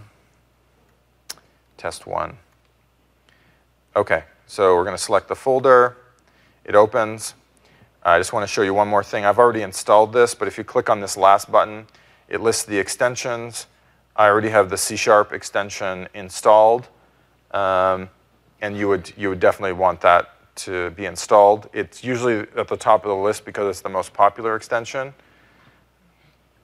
test one. Okay, so we're going to select the folder. It opens. I just want to show you one more thing. I've already installed this, but if you click on this last button, it lists the extensions. I already have the C Sharp extension installed, um, and you would, you would definitely want that to be installed. It's usually at the top of the list because it's the most popular extension.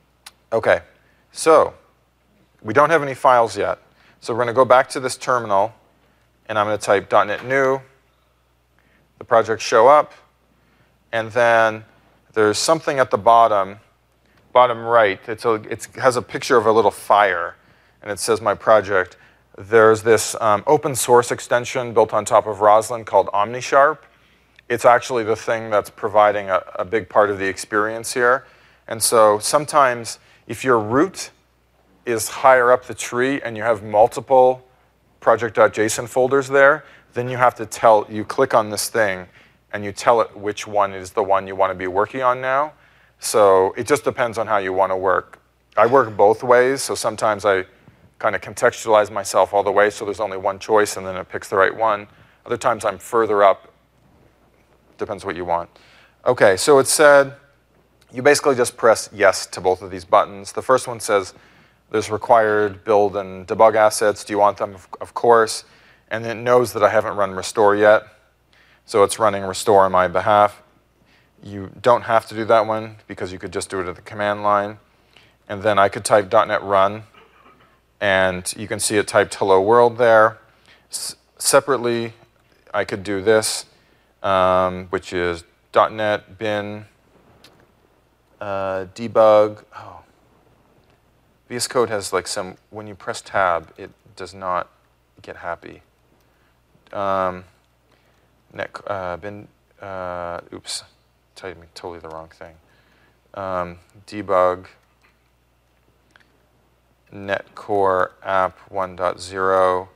Okay, so we don't have any files yet. So we're going to go back to this terminal, and I'm going to type .NET new. The projects show up, and then there's something at the bottom, bottom right. It's a, it has a picture of a little fire, and it says my project. There's this um, open source extension built on top of Roslyn called OmniSharp. It's actually the thing that's providing a, a big part of the experience here. And so sometimes if your root is higher up the tree and you have multiple project.json folders there, then you have to tell, you click on this thing and you tell it which one is the one you want to be working on now. So it just depends on how you want to work. I work both ways, so sometimes I kind of contextualize myself all the way so there's only one choice and then it picks the right one. Other times I'm further up. Depends what you want. Okay, so it said you basically just press yes to both of these buttons. The first one says there's required build and debug assets. Do you want them? Of course. And it knows that I haven't run restore yet. So it's running restore on my behalf. You don't have to do that one because you could just do it at the command line. And then I could type .NET run. And you can see it typed hello world there. S separately, I could do this, um, which is .NET bin uh, debug. Oh. V S Code has like some, when you press tab, it does not get happy. Um, net, uh, bin, uh, oops, typing totally the wrong thing. Um, debug netcore app one point zero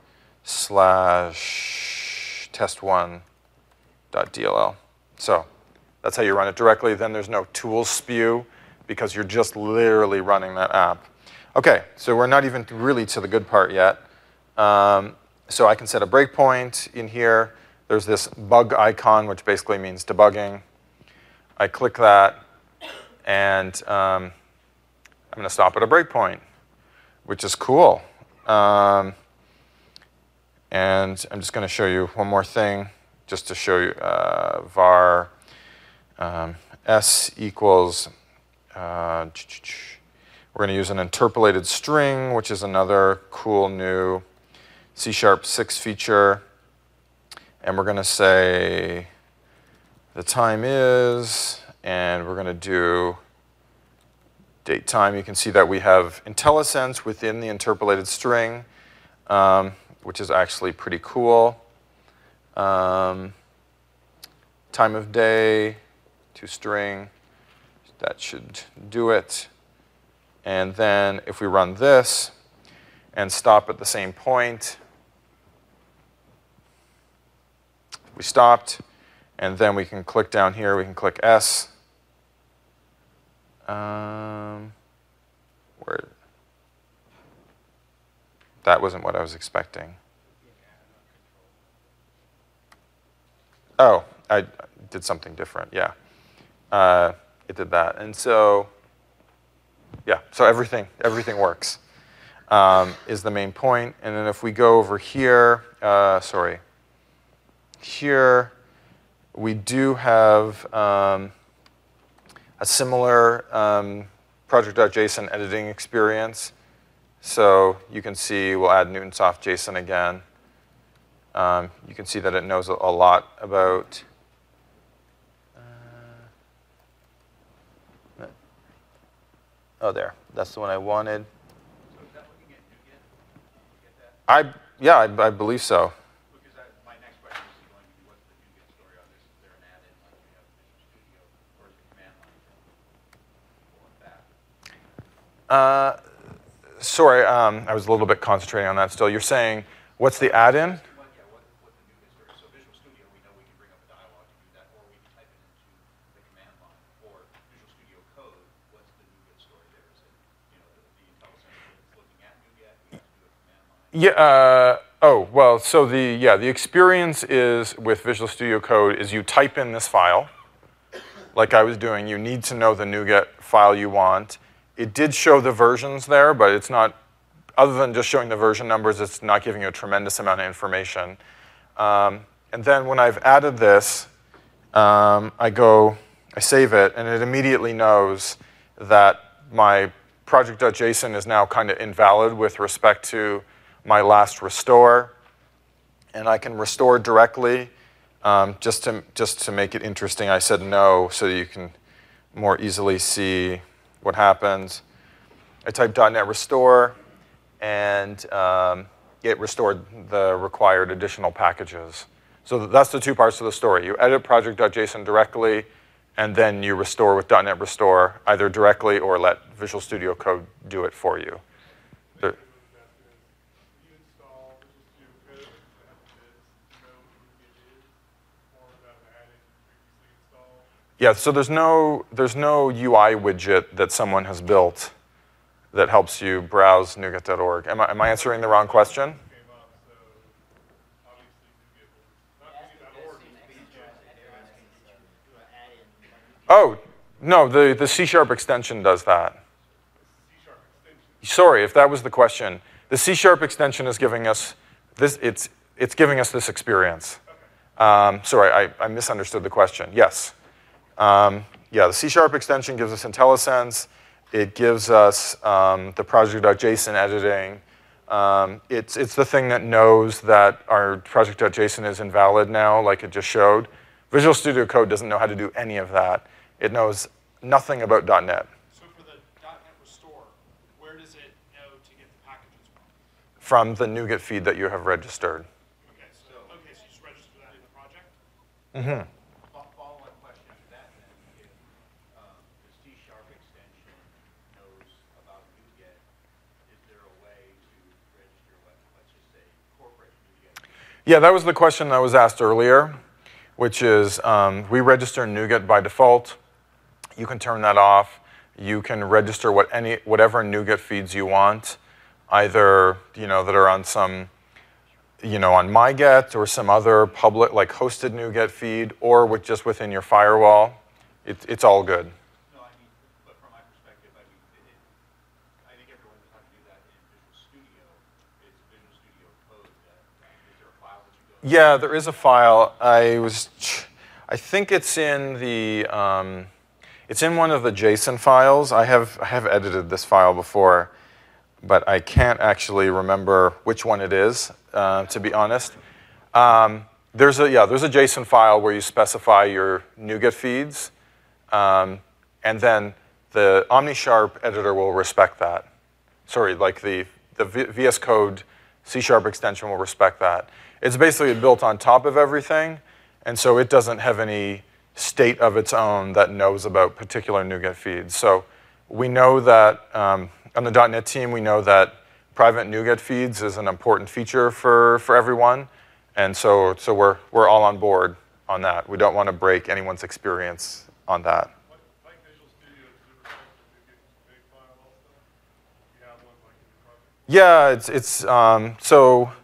slash test one dot D L L. So that's how you run it directly. Then there's no tools spew because you're just literally running that app. Okay, so we're not even really to the good part yet. Um, so I can set a breakpoint in here. There's this bug icon, which basically means debugging. I click that, and um, I'm going to stop at a breakpoint, which is cool. Um, and I'm just going to show you one more thing, just to show you uh, var um, s equals, uh, we're going to use an interpolated string, which is another cool new C sharp six feature. And we're going to say the time is, and we're going to do date time. You can see that we have IntelliSense within the interpolated string, um, which is actually pretty cool. Um, time of day to string, that should do it. And then if we run this and stop at the same point, we stopped, and then we can click down here, we can click S. Um, where? That wasn't what I was expecting. Oh, I did something different, yeah. Uh, it did that, and so, yeah, so everything, everything works, um, is the main point. And then if we go over here, uh, sorry, here we do have um, a similar um, project.json editing experience. So you can see we'll add Newtonsoft JSON again. Um, you can see that it knows a, a lot about uh, oh, there. That's the one I wanted. So is that looking at NuGet? Get that? I yeah, I, I believe so. Because I, my next question is going to be, what's the NuGet story on this? Is there an add-in like we have Visual Studio, or is it command line for that? Uh, sorry, um, I was a little bit concentrating on that still. You're saying, what's the add-in? What, yeah, what, what's the NuGet story? So Visual Studio, we know we can bring up a dialog to do that, or we can type it into the command line. Or Visual Studio Code, what's the NuGet story there? Is it, you know, the, the IntelliSense that's looking at NuGet, we have to do a command line? Yeah. Uh, oh well. So the yeah the experience is with Visual Studio Code is you type in this file, like I was doing. You need to know the NuGet file you want. It did show the versions there, but it's not. Other than just showing the version numbers, it's not giving you a tremendous amount of information. Um, and then when I've added this, um, I go, I save it, and it immediately knows that my project.json is now kind of invalid with respect to my last restore. And I can restore directly. Um, just, to, just to make it interesting, I said no so you can more easily see what happens. I typed .NET restore, and um, it restored the required additional packages. So that's the two parts of the story. You edit project.json directly, and then you restore with .NET Restore, either directly or let Visual Studio Code do it for you. The, yeah, so there's no, there's no U I widget that someone has built that helps you browse NuGet dot org. Am I, am I answering the wrong question? Oh, no, the, the C-sharp extension does that. Sorry, if that was the question. The C-sharp extension is giving us this, it's, it's giving us this experience. Um, sorry, I, I misunderstood the question. Yes. Um, yeah, the C-sharp extension gives us IntelliSense. It gives us um, the project.json editing. Um, it's, it's the thing that knows that our project.json is invalid now, like it just showed. Visual Studio Code doesn't know how to do any of that. It knows nothing about .NET. So for the .NET Restore, where does it know to get the packages From from? the NuGet feed that you have registered. Okay, so, okay, so you just register that in the project? Mm-hmm. Follow-up question to that then, if um, the C-sharp extension knows about NuGet, is there a way to register, what, let's just say, corporate NuGet? Yeah, that was the question that was asked earlier, which is um, we register NuGet by default. You can turn that off. You can register what any whatever NuGet feeds you want, either you know that are on some, you know, on MyGet or some other public like hosted NuGet feed, or with just within your firewall. It, it's all good. No, I mean, but from my perspective, I mean, it, it, I think everyone knows how to do that in Visual Studio. It's Visual Studio Code. That, is there a file that you go? Yeah, there is a file. I was, I think it's in the. Um, It's in one of the JSON files. I have, I have edited this file before, but I can't actually remember which one it is, uh, to be honest. Um, there's a, yeah, there's a JSON file where you specify your NuGet feeds, um, and then the OmniSharp editor will respect that. Sorry, like the, the V S Code C-sharp extension will respect that. It's basically built on top of everything, and so it doesn't have any state of its own that knows about particular NuGet feeds. So we know that um, on the .NET team, we know that private NuGet feeds is an important feature for, for everyone. And so, so we're, we're all on board on that. We don't want to break anyone's experience on that. Like Visual Studio, is it required to get big file also? You have one like in the project? Yeah, it's, it's um, so,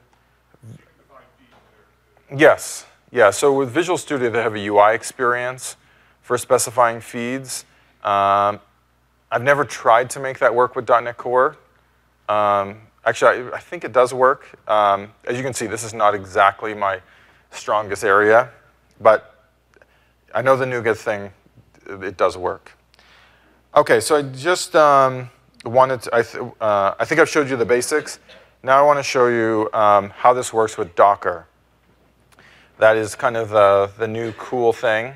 yes. Yeah, so with Visual Studio, they have a U I experience for specifying feeds. Um, I've never tried to make that work with .NET Core. Um, actually, I, I think it does work. Um, as you can see, this is not exactly my strongest area, but I know the NuGet thing, it does work. Okay, so I just um, wanted to, I, th uh, I think I've showed you the basics. Now I want to show you um, how this works with Docker. That is kind of the, the new cool thing.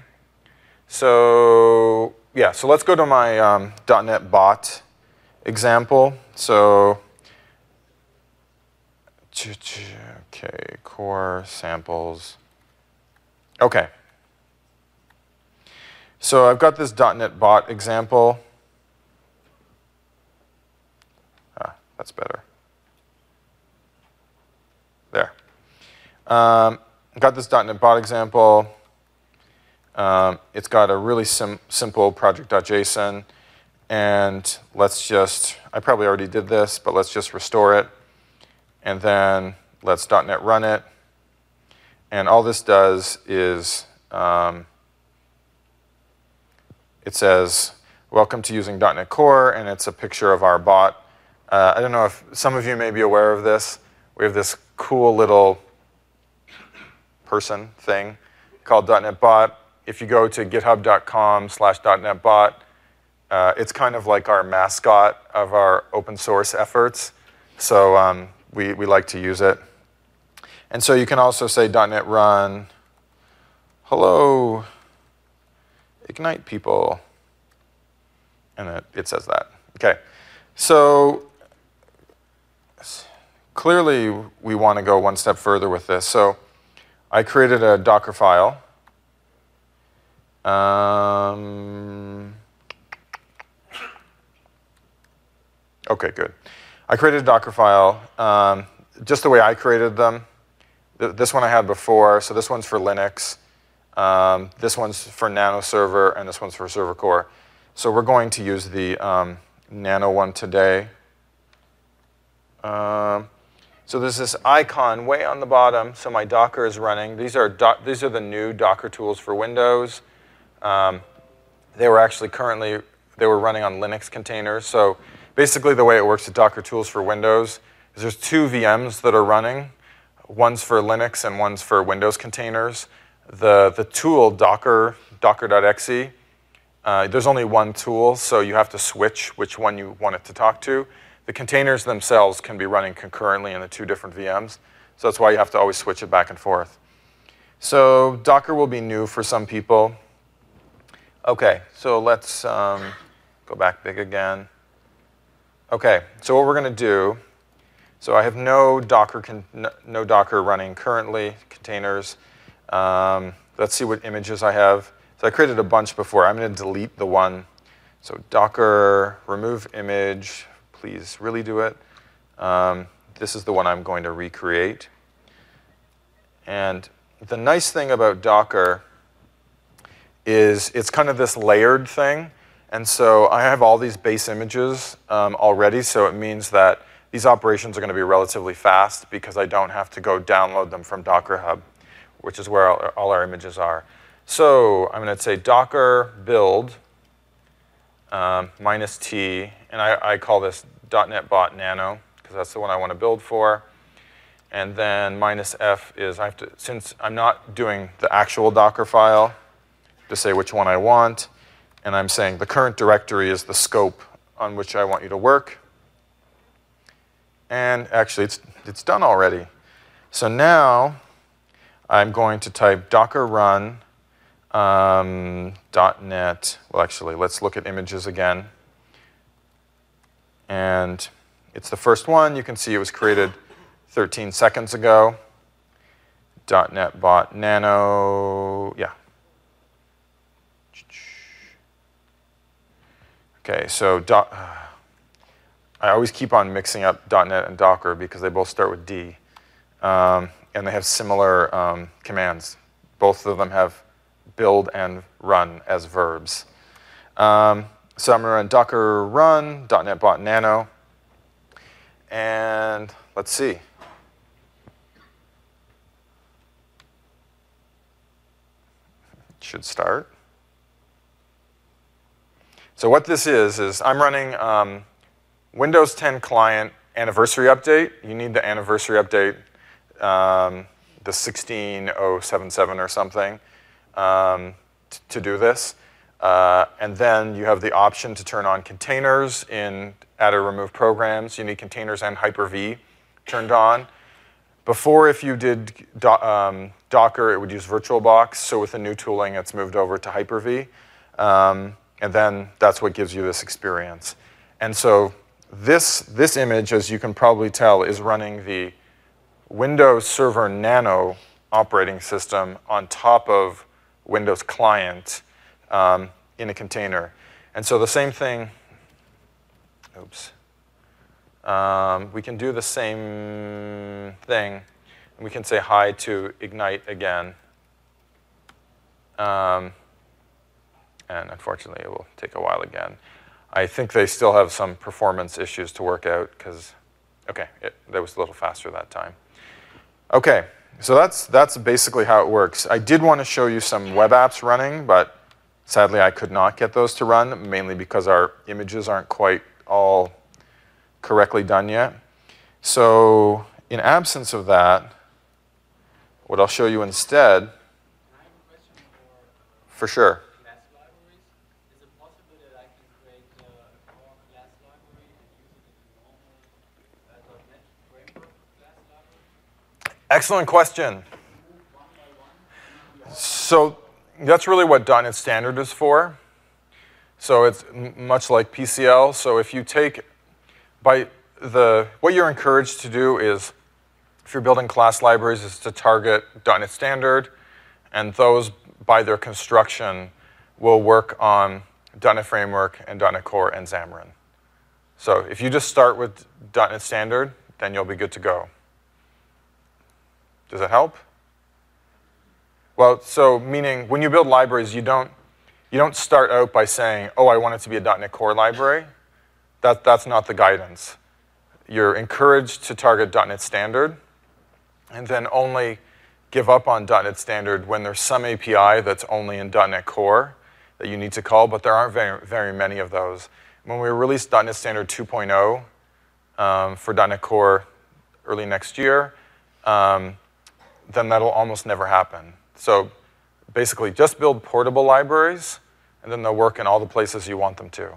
So yeah, so let's go to my um, .NET Bot example. So, okay, core samples. Okay. So I've got this .NET Bot example. Ah, that's better. There. Um, Got this .NET Bot example. Um, it's got a really sim simple project.json. And let's just, I probably already did this, but let's just restore it. And then let's .NET run it. And all this does is, um, it says, welcome to using .NET Core, and it's a picture of our bot. Uh, I don't know if some of you may be aware of this. We have this cool little person thing called .NET Bot. If you go to github dot com slash .NET Bot, Uh, it's kind of like our mascot of our open source efforts. So um, we, we like to use it. And so you can also say .NET run, hello, Ignite people. And it, it says that. Okay. So clearly we want to go one step further with this. So I created a Docker file. Um, okay, good. I created a Docker file, um, just the way I created them. Th this one I had before, so this one's for Linux. Um, this one's for Nano Server, and this one's for Server Core. So we're going to use the um, Nano one today. Um, so there's this icon way on the bottom. So my Docker is running. These are do these are the new Docker tools for Windows. Um, they were actually currently they were running on Linux containers. So basically, the way it works with Docker tools for Windows is there's two V Ms that are running. One's for Linux and one's for Windows containers. The the tool Docker Docker.exe. Uh, there's only one tool, so you have to switch which one you want it to talk to. The containers themselves can be running concurrently in the two different V Ms, so that's why you have to always switch it back and forth. So Docker will be new for some people. Okay, so let's um, go back big again. Okay, so what we're going to do, so I have no Docker, con no, no Docker running currently, containers. Um, let's see what images I have. So I created a bunch before. I'm going to delete the one. So Docker, remove image. Please really do it. Um, this is the one I'm going to recreate. And the nice thing about Docker is it's kind of this layered thing. And so I have all these base images um, already, so it means that these operations are going to be relatively fast because I don't have to go download them from Docker Hub, which is where all, all our images are. So I'm going to say Docker build um, minus T, and I, I call this .NET Bot Nano because that's the one I want to build for. And then minus F is, I have to, since I'm not doing the actual Docker file, to say which one I want. And I'm saying the current directory is the scope on which I want you to work. And actually, it's, it's done already. So now I'm going to type docker run um, .NET. Well, actually, let's look at images again. And it's the first one. You can see it was created thirteen seconds ago. .NET Bot Nano, yeah. Okay, so do, uh, I always keep on mixing up .NET and Docker because they both start with D. Um, and they have similar um, commands. Both of them have build and run as verbs. Um, so I'm going to run docker run .NET Bot Nano. And let's see. It should start. So what this is, is I'm running um, Windows ten client anniversary update. You need the anniversary update, um, the sixteen oh seventy-seven or something, um, to do this. Uh, and then you have the option to turn on containers in add or remove programs. You need containers and Hyper-V turned on. Before, if you did do, um, Docker, it would use VirtualBox. So with the new tooling, it's moved over to Hyper-V. Um, And then that's what gives you this experience. And so this, this image, as you can probably tell, is running the Windows Server Nano operating system on top of Windows Client um, in a container. And so the same thing, oops. Um, we can do the same thing. And we can say hi to Ignite again. Um, And unfortunately, it will take a while again. I think they still have some performance issues to work out because, okay, it, that was a little faster that time. Okay, so that's, that's basically how it works. I did want to show you some web apps running, but sadly I could not get those to run, mainly because our images aren't quite all correctly done yet. So in absence of that, what I'll show you instead, for sure. Class libraries, is it possible that I can create Excellent question. So that's really what .dot net Standard is for. So it's m- much like P C L. So if you take, by the, what you're encouraged to do is, if you're building class libraries, is to target .dot net Standard, and those, by their construction, will work on .dot net Framework and .dot net Core and Xamarin. So if you just start with .dot net Standard, then you'll be good to go. Does that help? Well, so meaning when you build libraries, you don't you don't start out by saying, oh, I want it to be a .dot net Core library. That, that's not the guidance. You're encouraged to target .dot net Standard, and then only give up on .dot net Standard when there's some A P I that's only in .dot net Core that you need to call, but there aren't very, very many of those. When we release .dot net Standard two point oh um, for .dot net Core early next year, um, then that'll almost never happen. So basically, just build portable libraries, and then they'll work in all the places you want them to.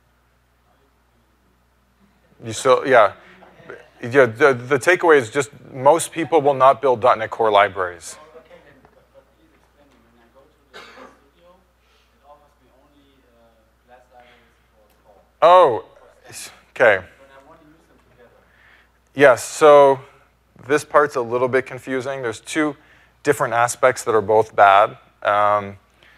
You still, yeah. Yeah, the, the takeaway is just most people will not build .dot net Core libraries. Okay, but, but please explain me. When I go to the studio, it offers me only uh, class libraries for core. Oh, okay. When I want to use them together. Yes, so this part's a little bit confusing. There's two different aspects that are both bad. Um,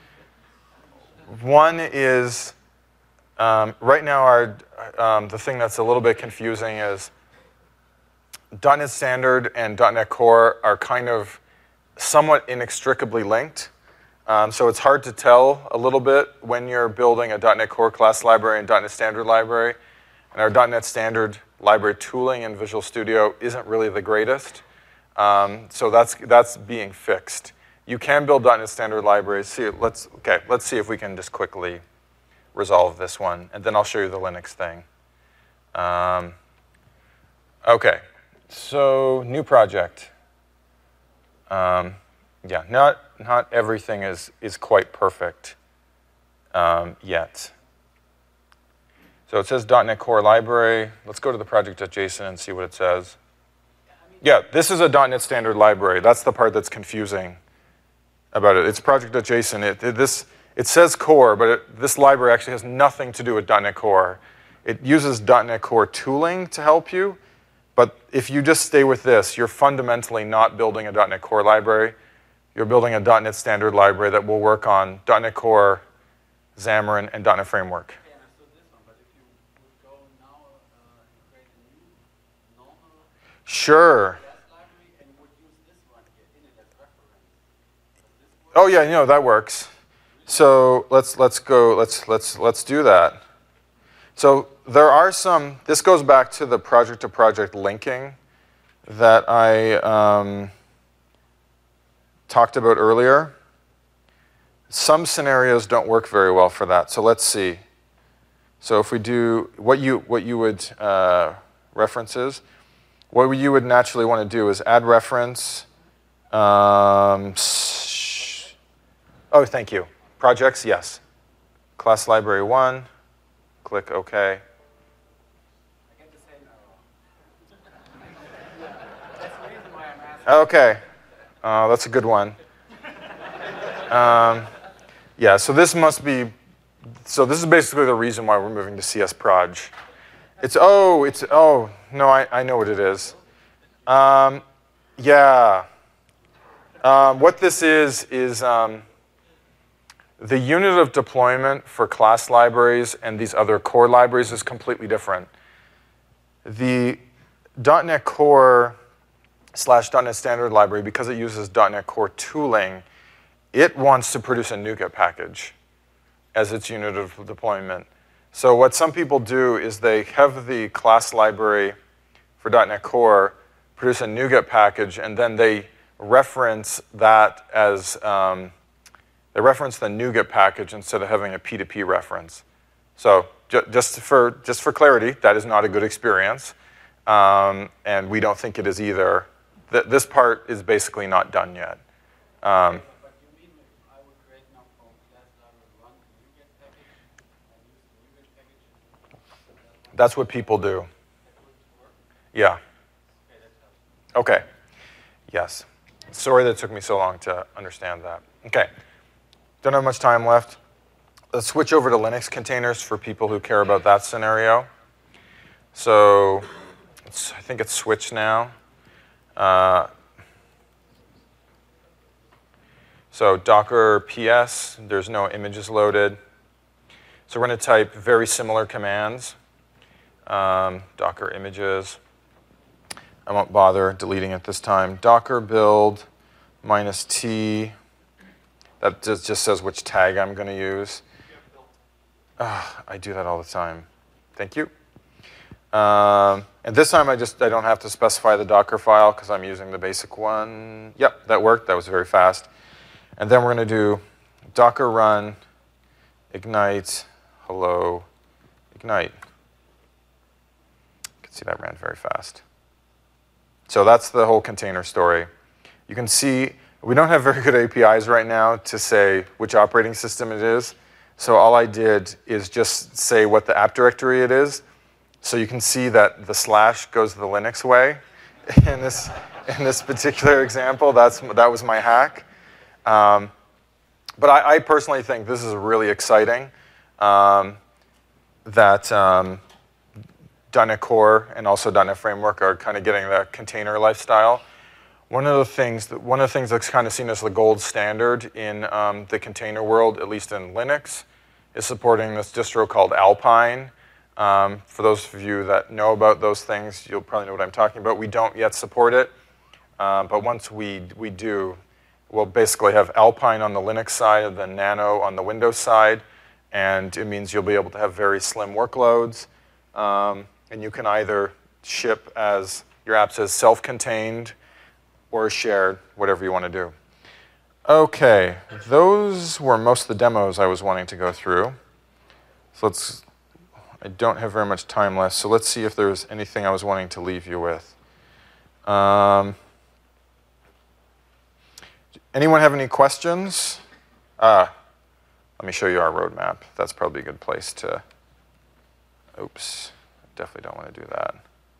one is, um, right now, our um, the thing that's a little bit confusing is .dot net Standard and .dot net Core are kind of somewhat inextricably linked. Um, so it's hard to tell a little bit when you're building a .dot net Core class library and .dot net Standard library. And our .dot net Standard library tooling in Visual Studio isn't really the greatest. Um, so that's that's being fixed. You can build .dot net Standard libraries. See, let's okay. Let's see if we can just quickly resolve this one, and then I'll show you the Linux thing. Um, okay, so new project. Um, yeah, not not everything is is quite perfect um, yet. So it says .dot net Core library. Let's go to the project.json and see what it says. Yeah, this is a .dot net Standard library. That's the part that's confusing about it. It's project.json. It, it, this, it says Core, but it, this library actually has nothing to do with .dot net Core. It uses .dot net Core tooling to help you, but if you just stay with this, you're fundamentally not building a .dot net Core library. You're building a .dot net Standard library that will work on .dot net Core, Xamarin, and .dot net Framework. Okay, I understood this one, but if you would go now uh, and create a new normal Sure. class library and would use this one here in it as reference, does this work? Oh yeah, you know that works. So let's let's go. Let's let's let's do that. So there are some. This goes back to the project-to-project linking that I um, talked about earlier. Some scenarios don't work very well for that. So let's see. So if we do what you what you would uh, references, what you would naturally want to do is add reference. Um, oh, thank you. Projects, yes. Class library one. Click OK. I get the same error. That's the reason why I'm asking. Okay. Uh, that's a good one. Um, yeah, so this must be, so this is basically the reason why we're moving to C S Proj. It's, oh, it's, oh, no, I, I know what it is. Um, yeah. Um, what this is, is um, the unit of deployment for class libraries and these other core libraries is completely different. The .dot net Core slash .dot net Standard library, because it uses .dot net Core tooling, it wants to produce a NuGet package as its unit of deployment. So what some people do is they have the class library for .dot net Core produce a NuGet package, and then they reference that as, um, they reference the NuGet package instead of having a P two P reference. So ju just, for, just for clarity, that is not a good experience, um, and we don't think it is either. Th this part is basically not done yet. Um, But you mean if I would create now from class library one a NuGet package and use the NuGet package? that's what people do. That would work? Yeah. Okay, that helps. Okay. Yes. Sorry that it took me so long to understand that. Okay. Don't have much time left. Let's switch over to Linux containers for people who care about that scenario. So it's, I think it's switched now. Uh, so Docker P S, there's no images loaded. So we're going to type very similar commands. Um, Docker images. I won't bother deleting it this time. Docker build minus T. That just, just says which tag I'm going to use. Uh, I do that all the time. Thank you. Um, and this time I just I don't have to specify the Docker file because I'm using the basic one. Yep, that worked. That was very fast. And then we're going to do Docker run ignite hello ignite. You can see that ran very fast. So that's the whole container story. You can see we don't have very good A P Is right now to say which operating system it is. So all I did is just say what the app directory it is. So you can see that the slash goes the Linux way. In this, in this particular example, that's, that was my hack. Um, but I, I personally think this is really exciting um, that um, .dot net Core and also .dot net Framework are kind of getting the container lifestyle. One of the things that, one of the things that's kind of seen as the gold standard in um, the container world, at least in Linux, is supporting this distro called Alpine. Um, for those of you that know about those things, you'll probably know what I'm talking about. We don't yet support it, uh, but once we, we do, we'll basically have Alpine on the Linux side and then Nano on the Windows side, and it means you'll be able to have very slim workloads, um, and you can either ship as your apps as self-contained or shared, whatever you want to do. Okay, those were most of the demos I was wanting to go through. So let's, I don't have very much time left, so let's see if there's anything I was wanting to leave you with. Um, anyone have any questions? Ah, let me show you our roadmap. That's probably a good place to, oops, definitely don't want to do that.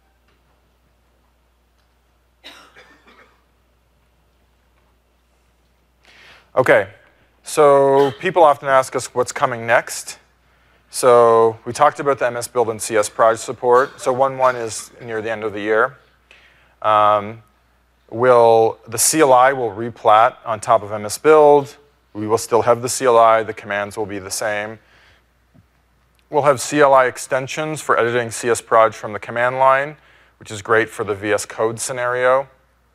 Okay, so people often ask us what's coming next. So we talked about the M S Build and C S Proj support. So one point one is near the end of the year. Um, will, the C L I will replat on top of M S Build. We will still have the C L I. The commands will be the same. We'll have C L I extensions for editing C S Proj from the command line, which is great for the V S Code scenario.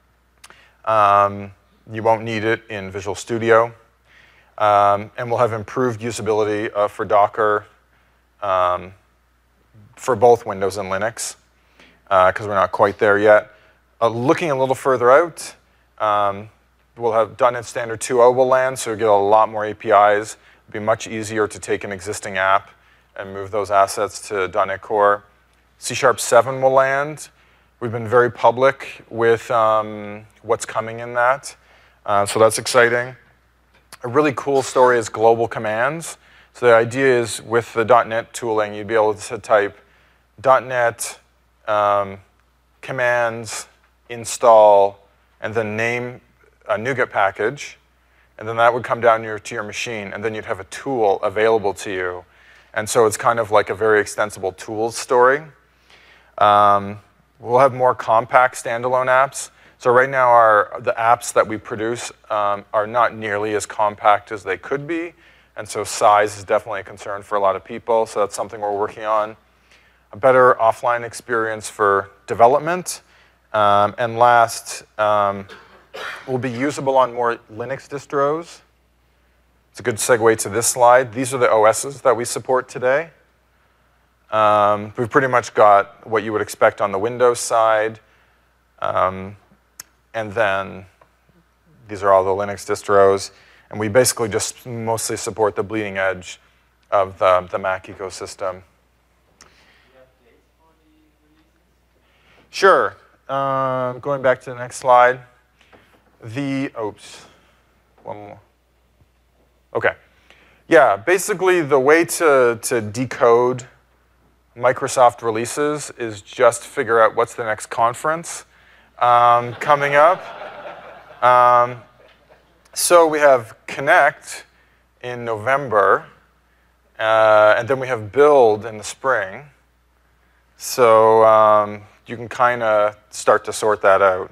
Um, You won't need it in Visual Studio. Um, and we'll have improved usability uh, for Docker um, for both Windows and Linux, because uh, we're not quite there yet. Uh, looking a little further out, um, we'll have .dot net Standard two point oh will land, so you'll get a lot more A P Is. It'll be much easier to take an existing app and move those assets to .dot net Core. C Sharp seven will land. We've been very public with um, what's coming in that. Uh, so that's exciting. A really cool story is global commands. So the idea is with the .dot net tooling, you'd be able to type .dot net um, commands, install, and then name a NuGet package. And then that would come down your, to your machine, and then you'd have a tool available to you. And so it's kind of like a very extensible tools story. Um, we'll have more compact standalone apps. So right now, our, the apps that we produce um, are not nearly as compact as they could be. And so size is definitely a concern for a lot of people. So that's something we're working on. A better offline experience for development. Um, and last, um, will be usable on more Linux distros. It's a good segue to this slide. These are the O Ss that we support today. Um, we've pretty much got what you would expect on the Windows side. Um, And then these are all the Linux distros. And we basically just mostly support the bleeding edge of the, the Mac ecosystem. Do you have dates for the releases? Sure. Um, going back to the next slide. The, oops, one more. OK. Yeah, basically the way to, to decode Microsoft releases is just figure out what's the next conference um, coming up. Um, so we have Connect in November, uh, and then we have Build in the spring. So um, you can kind of start to sort that out.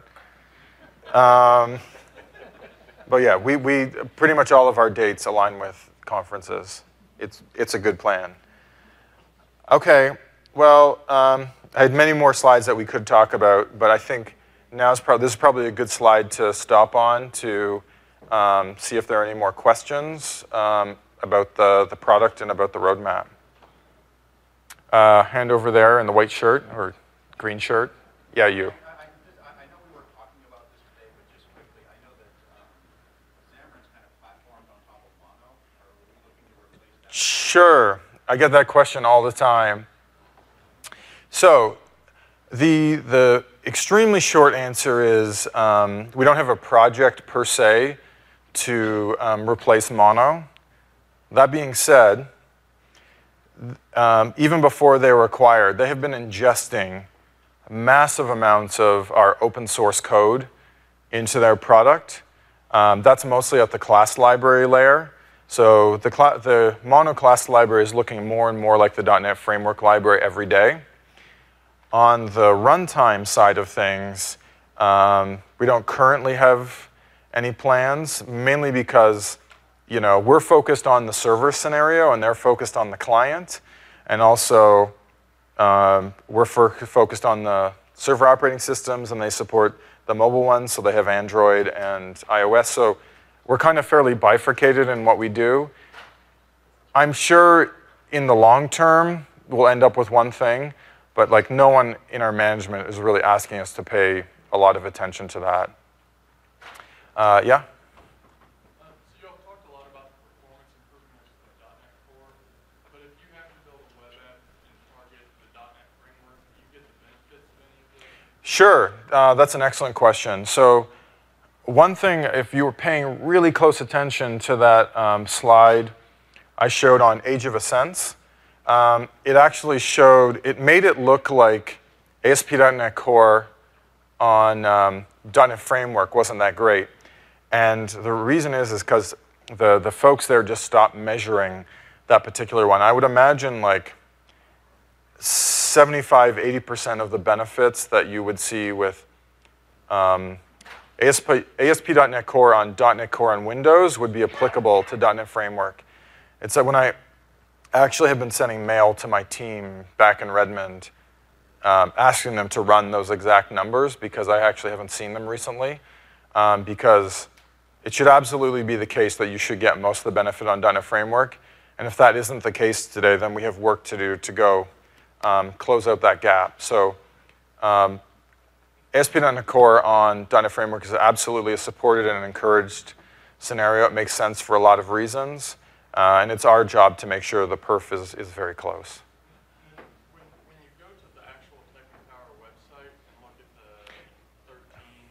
Um, but yeah, we, we pretty much all of our dates align with conferences. It's, it's a good plan. Okay, well, um, I had many more slides that we could talk about, but I think now's probably, this is probably a good slide to stop on to um, see if there are any more questions um, about the, the product and about the roadmap. Uh, hand over there in the white shirt or green shirt. Yeah, you. I, I, just, I I know we were talking about this today, but just quickly, I know that um, Xamarin's kind of platformed on top of Mono. Are we looking to replace that? Sure. I get that question all the time. So the, the extremely short answer is um, we don't have a project per se to um, replace Mono. That being said, um, even before they were acquired, they have been ingesting massive amounts of our open source code into their product. Um, that's mostly at the class library layer. So the, the Mono class library is looking more and more like the dot net Framework library every day. On the runtime side of things, um, we don't currently have any plans, mainly because you know, we're focused on the server scenario and they're focused on the client. And also, um, we're for, focused on the server operating systems and they support the mobile ones, so they have Android and iOS. So we're kind of fairly bifurcated in what we do. I'm sure in the long term, we'll end up with one thing, but like no one in our management is really asking us to pay a lot of attention to that. Uh, yeah? Sure, uh, that's an excellent question. So one thing, if you were paying really close attention to that um, slide I showed on Age of Ascents, um, it actually showed, it made it look like A S P dot net Core on um, dot net Framework wasn't that great. And the reason is is because the, the folks there just stopped measuring that particular one. I would imagine like seventy-five, eighty percent of the benefits that you would see with um, A S P dot net Core on dot net Core on Windows would be applicable to dot net Framework. It's that when I actually have been sending mail to my team back in Redmond, um, asking them to run those exact numbers because I actually haven't seen them recently, um, because it should absolutely be the case that you should get most of the benefit on dot net Framework. And if that isn't the case today, then we have work to do to go Um, close out that gap. So um, A S P dot net Core on dot net Framework is absolutely a supported and encouraged scenario. It makes sense for a lot of reasons. Uh, and it's our job to make sure the perf is, is very close. When, when you go to the actual TechnoPower website and look at the thirteen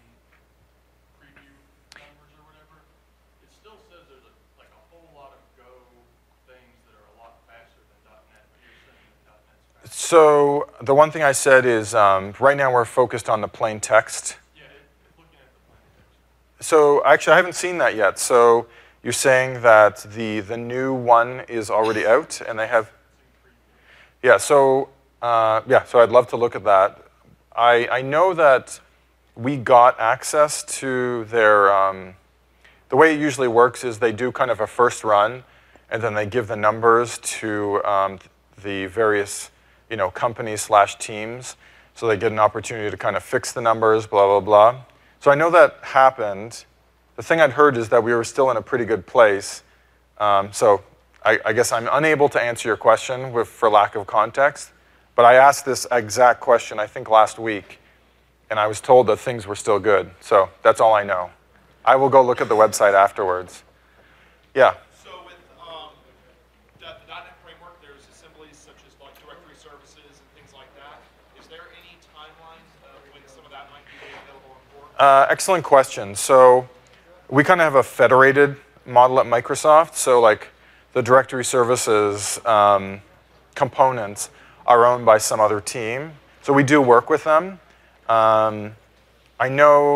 preview numbers or whatever, it still says there's a, like a whole lot of Go things that are a lot faster than dot net, but you're saying that dot net's faster. So the one thing I said is um, right now we're focused on the plain text. Yeah, it, it's looking at the plain text. So actually I haven't seen that yet. So you're saying that the, the new one is already out and they have, yeah, so, uh, yeah, so I'd love to look at that. I, I know that we got access to their, um, the way it usually works is they do kind of a first run and then they give the numbers to um, the various, you know, companies slash teams. So they get an opportunity to kind of fix the numbers, blah, blah, blah. So I know that happened. The thing I'd heard is that we were still in a pretty good place. Um, so I, I guess I'm unable to answer your question with, for lack of context. But I asked this exact question, I think, last week. And I was told that things were still good. So that's all I know. I will go look at the website afterwards. Yeah? So with um, the, the dot net Framework, there's assemblies such as like directory services and things like that. Is there any timeline of when some of that might be available on board? Uh, excellent question. So we kind of have a federated model at Microsoft. So like the directory services um, components are owned by some other team. So we do work with them. Um, I know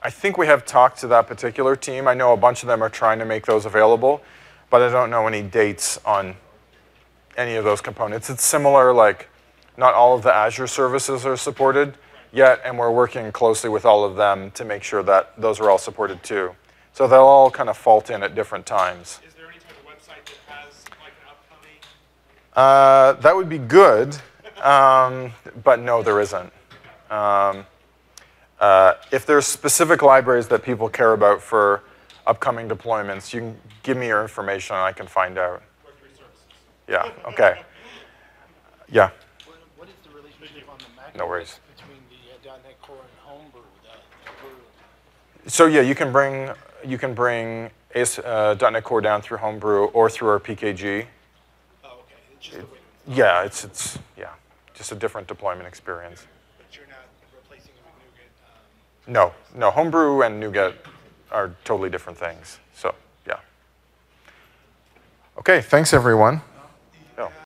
I think we have talked to that particular team. I know a bunch of them are trying to make those available, but I don't know any dates on any of those components. It's similar, like not all of the Azure services are supported yet, and we're working closely with all of them to make sure that those are all supported too. So they'll all kind of fault in at different times. Is there any type of website that has like an upcoming? Uh, that would be good, um, but no, there isn't. Um, uh, if there's specific libraries that people care about for upcoming deployments, you can give me your information and I can find out. Directory services. Yeah, okay. Yeah, What, what is the relationship on the Mac no worries. between the uh, .NET Core and Homebrew? The, the brew? So yeah, you can bring, you can bring A S, uh, .NET Core down through Homebrew or through our P K G. Oh, okay. It's just the way to, Yeah, it's, it's yeah, just a different deployment experience. but you're not replacing it with NuGet. Um, No, no, Homebrew and NuGet are totally different things. So yeah. Okay, thanks everyone.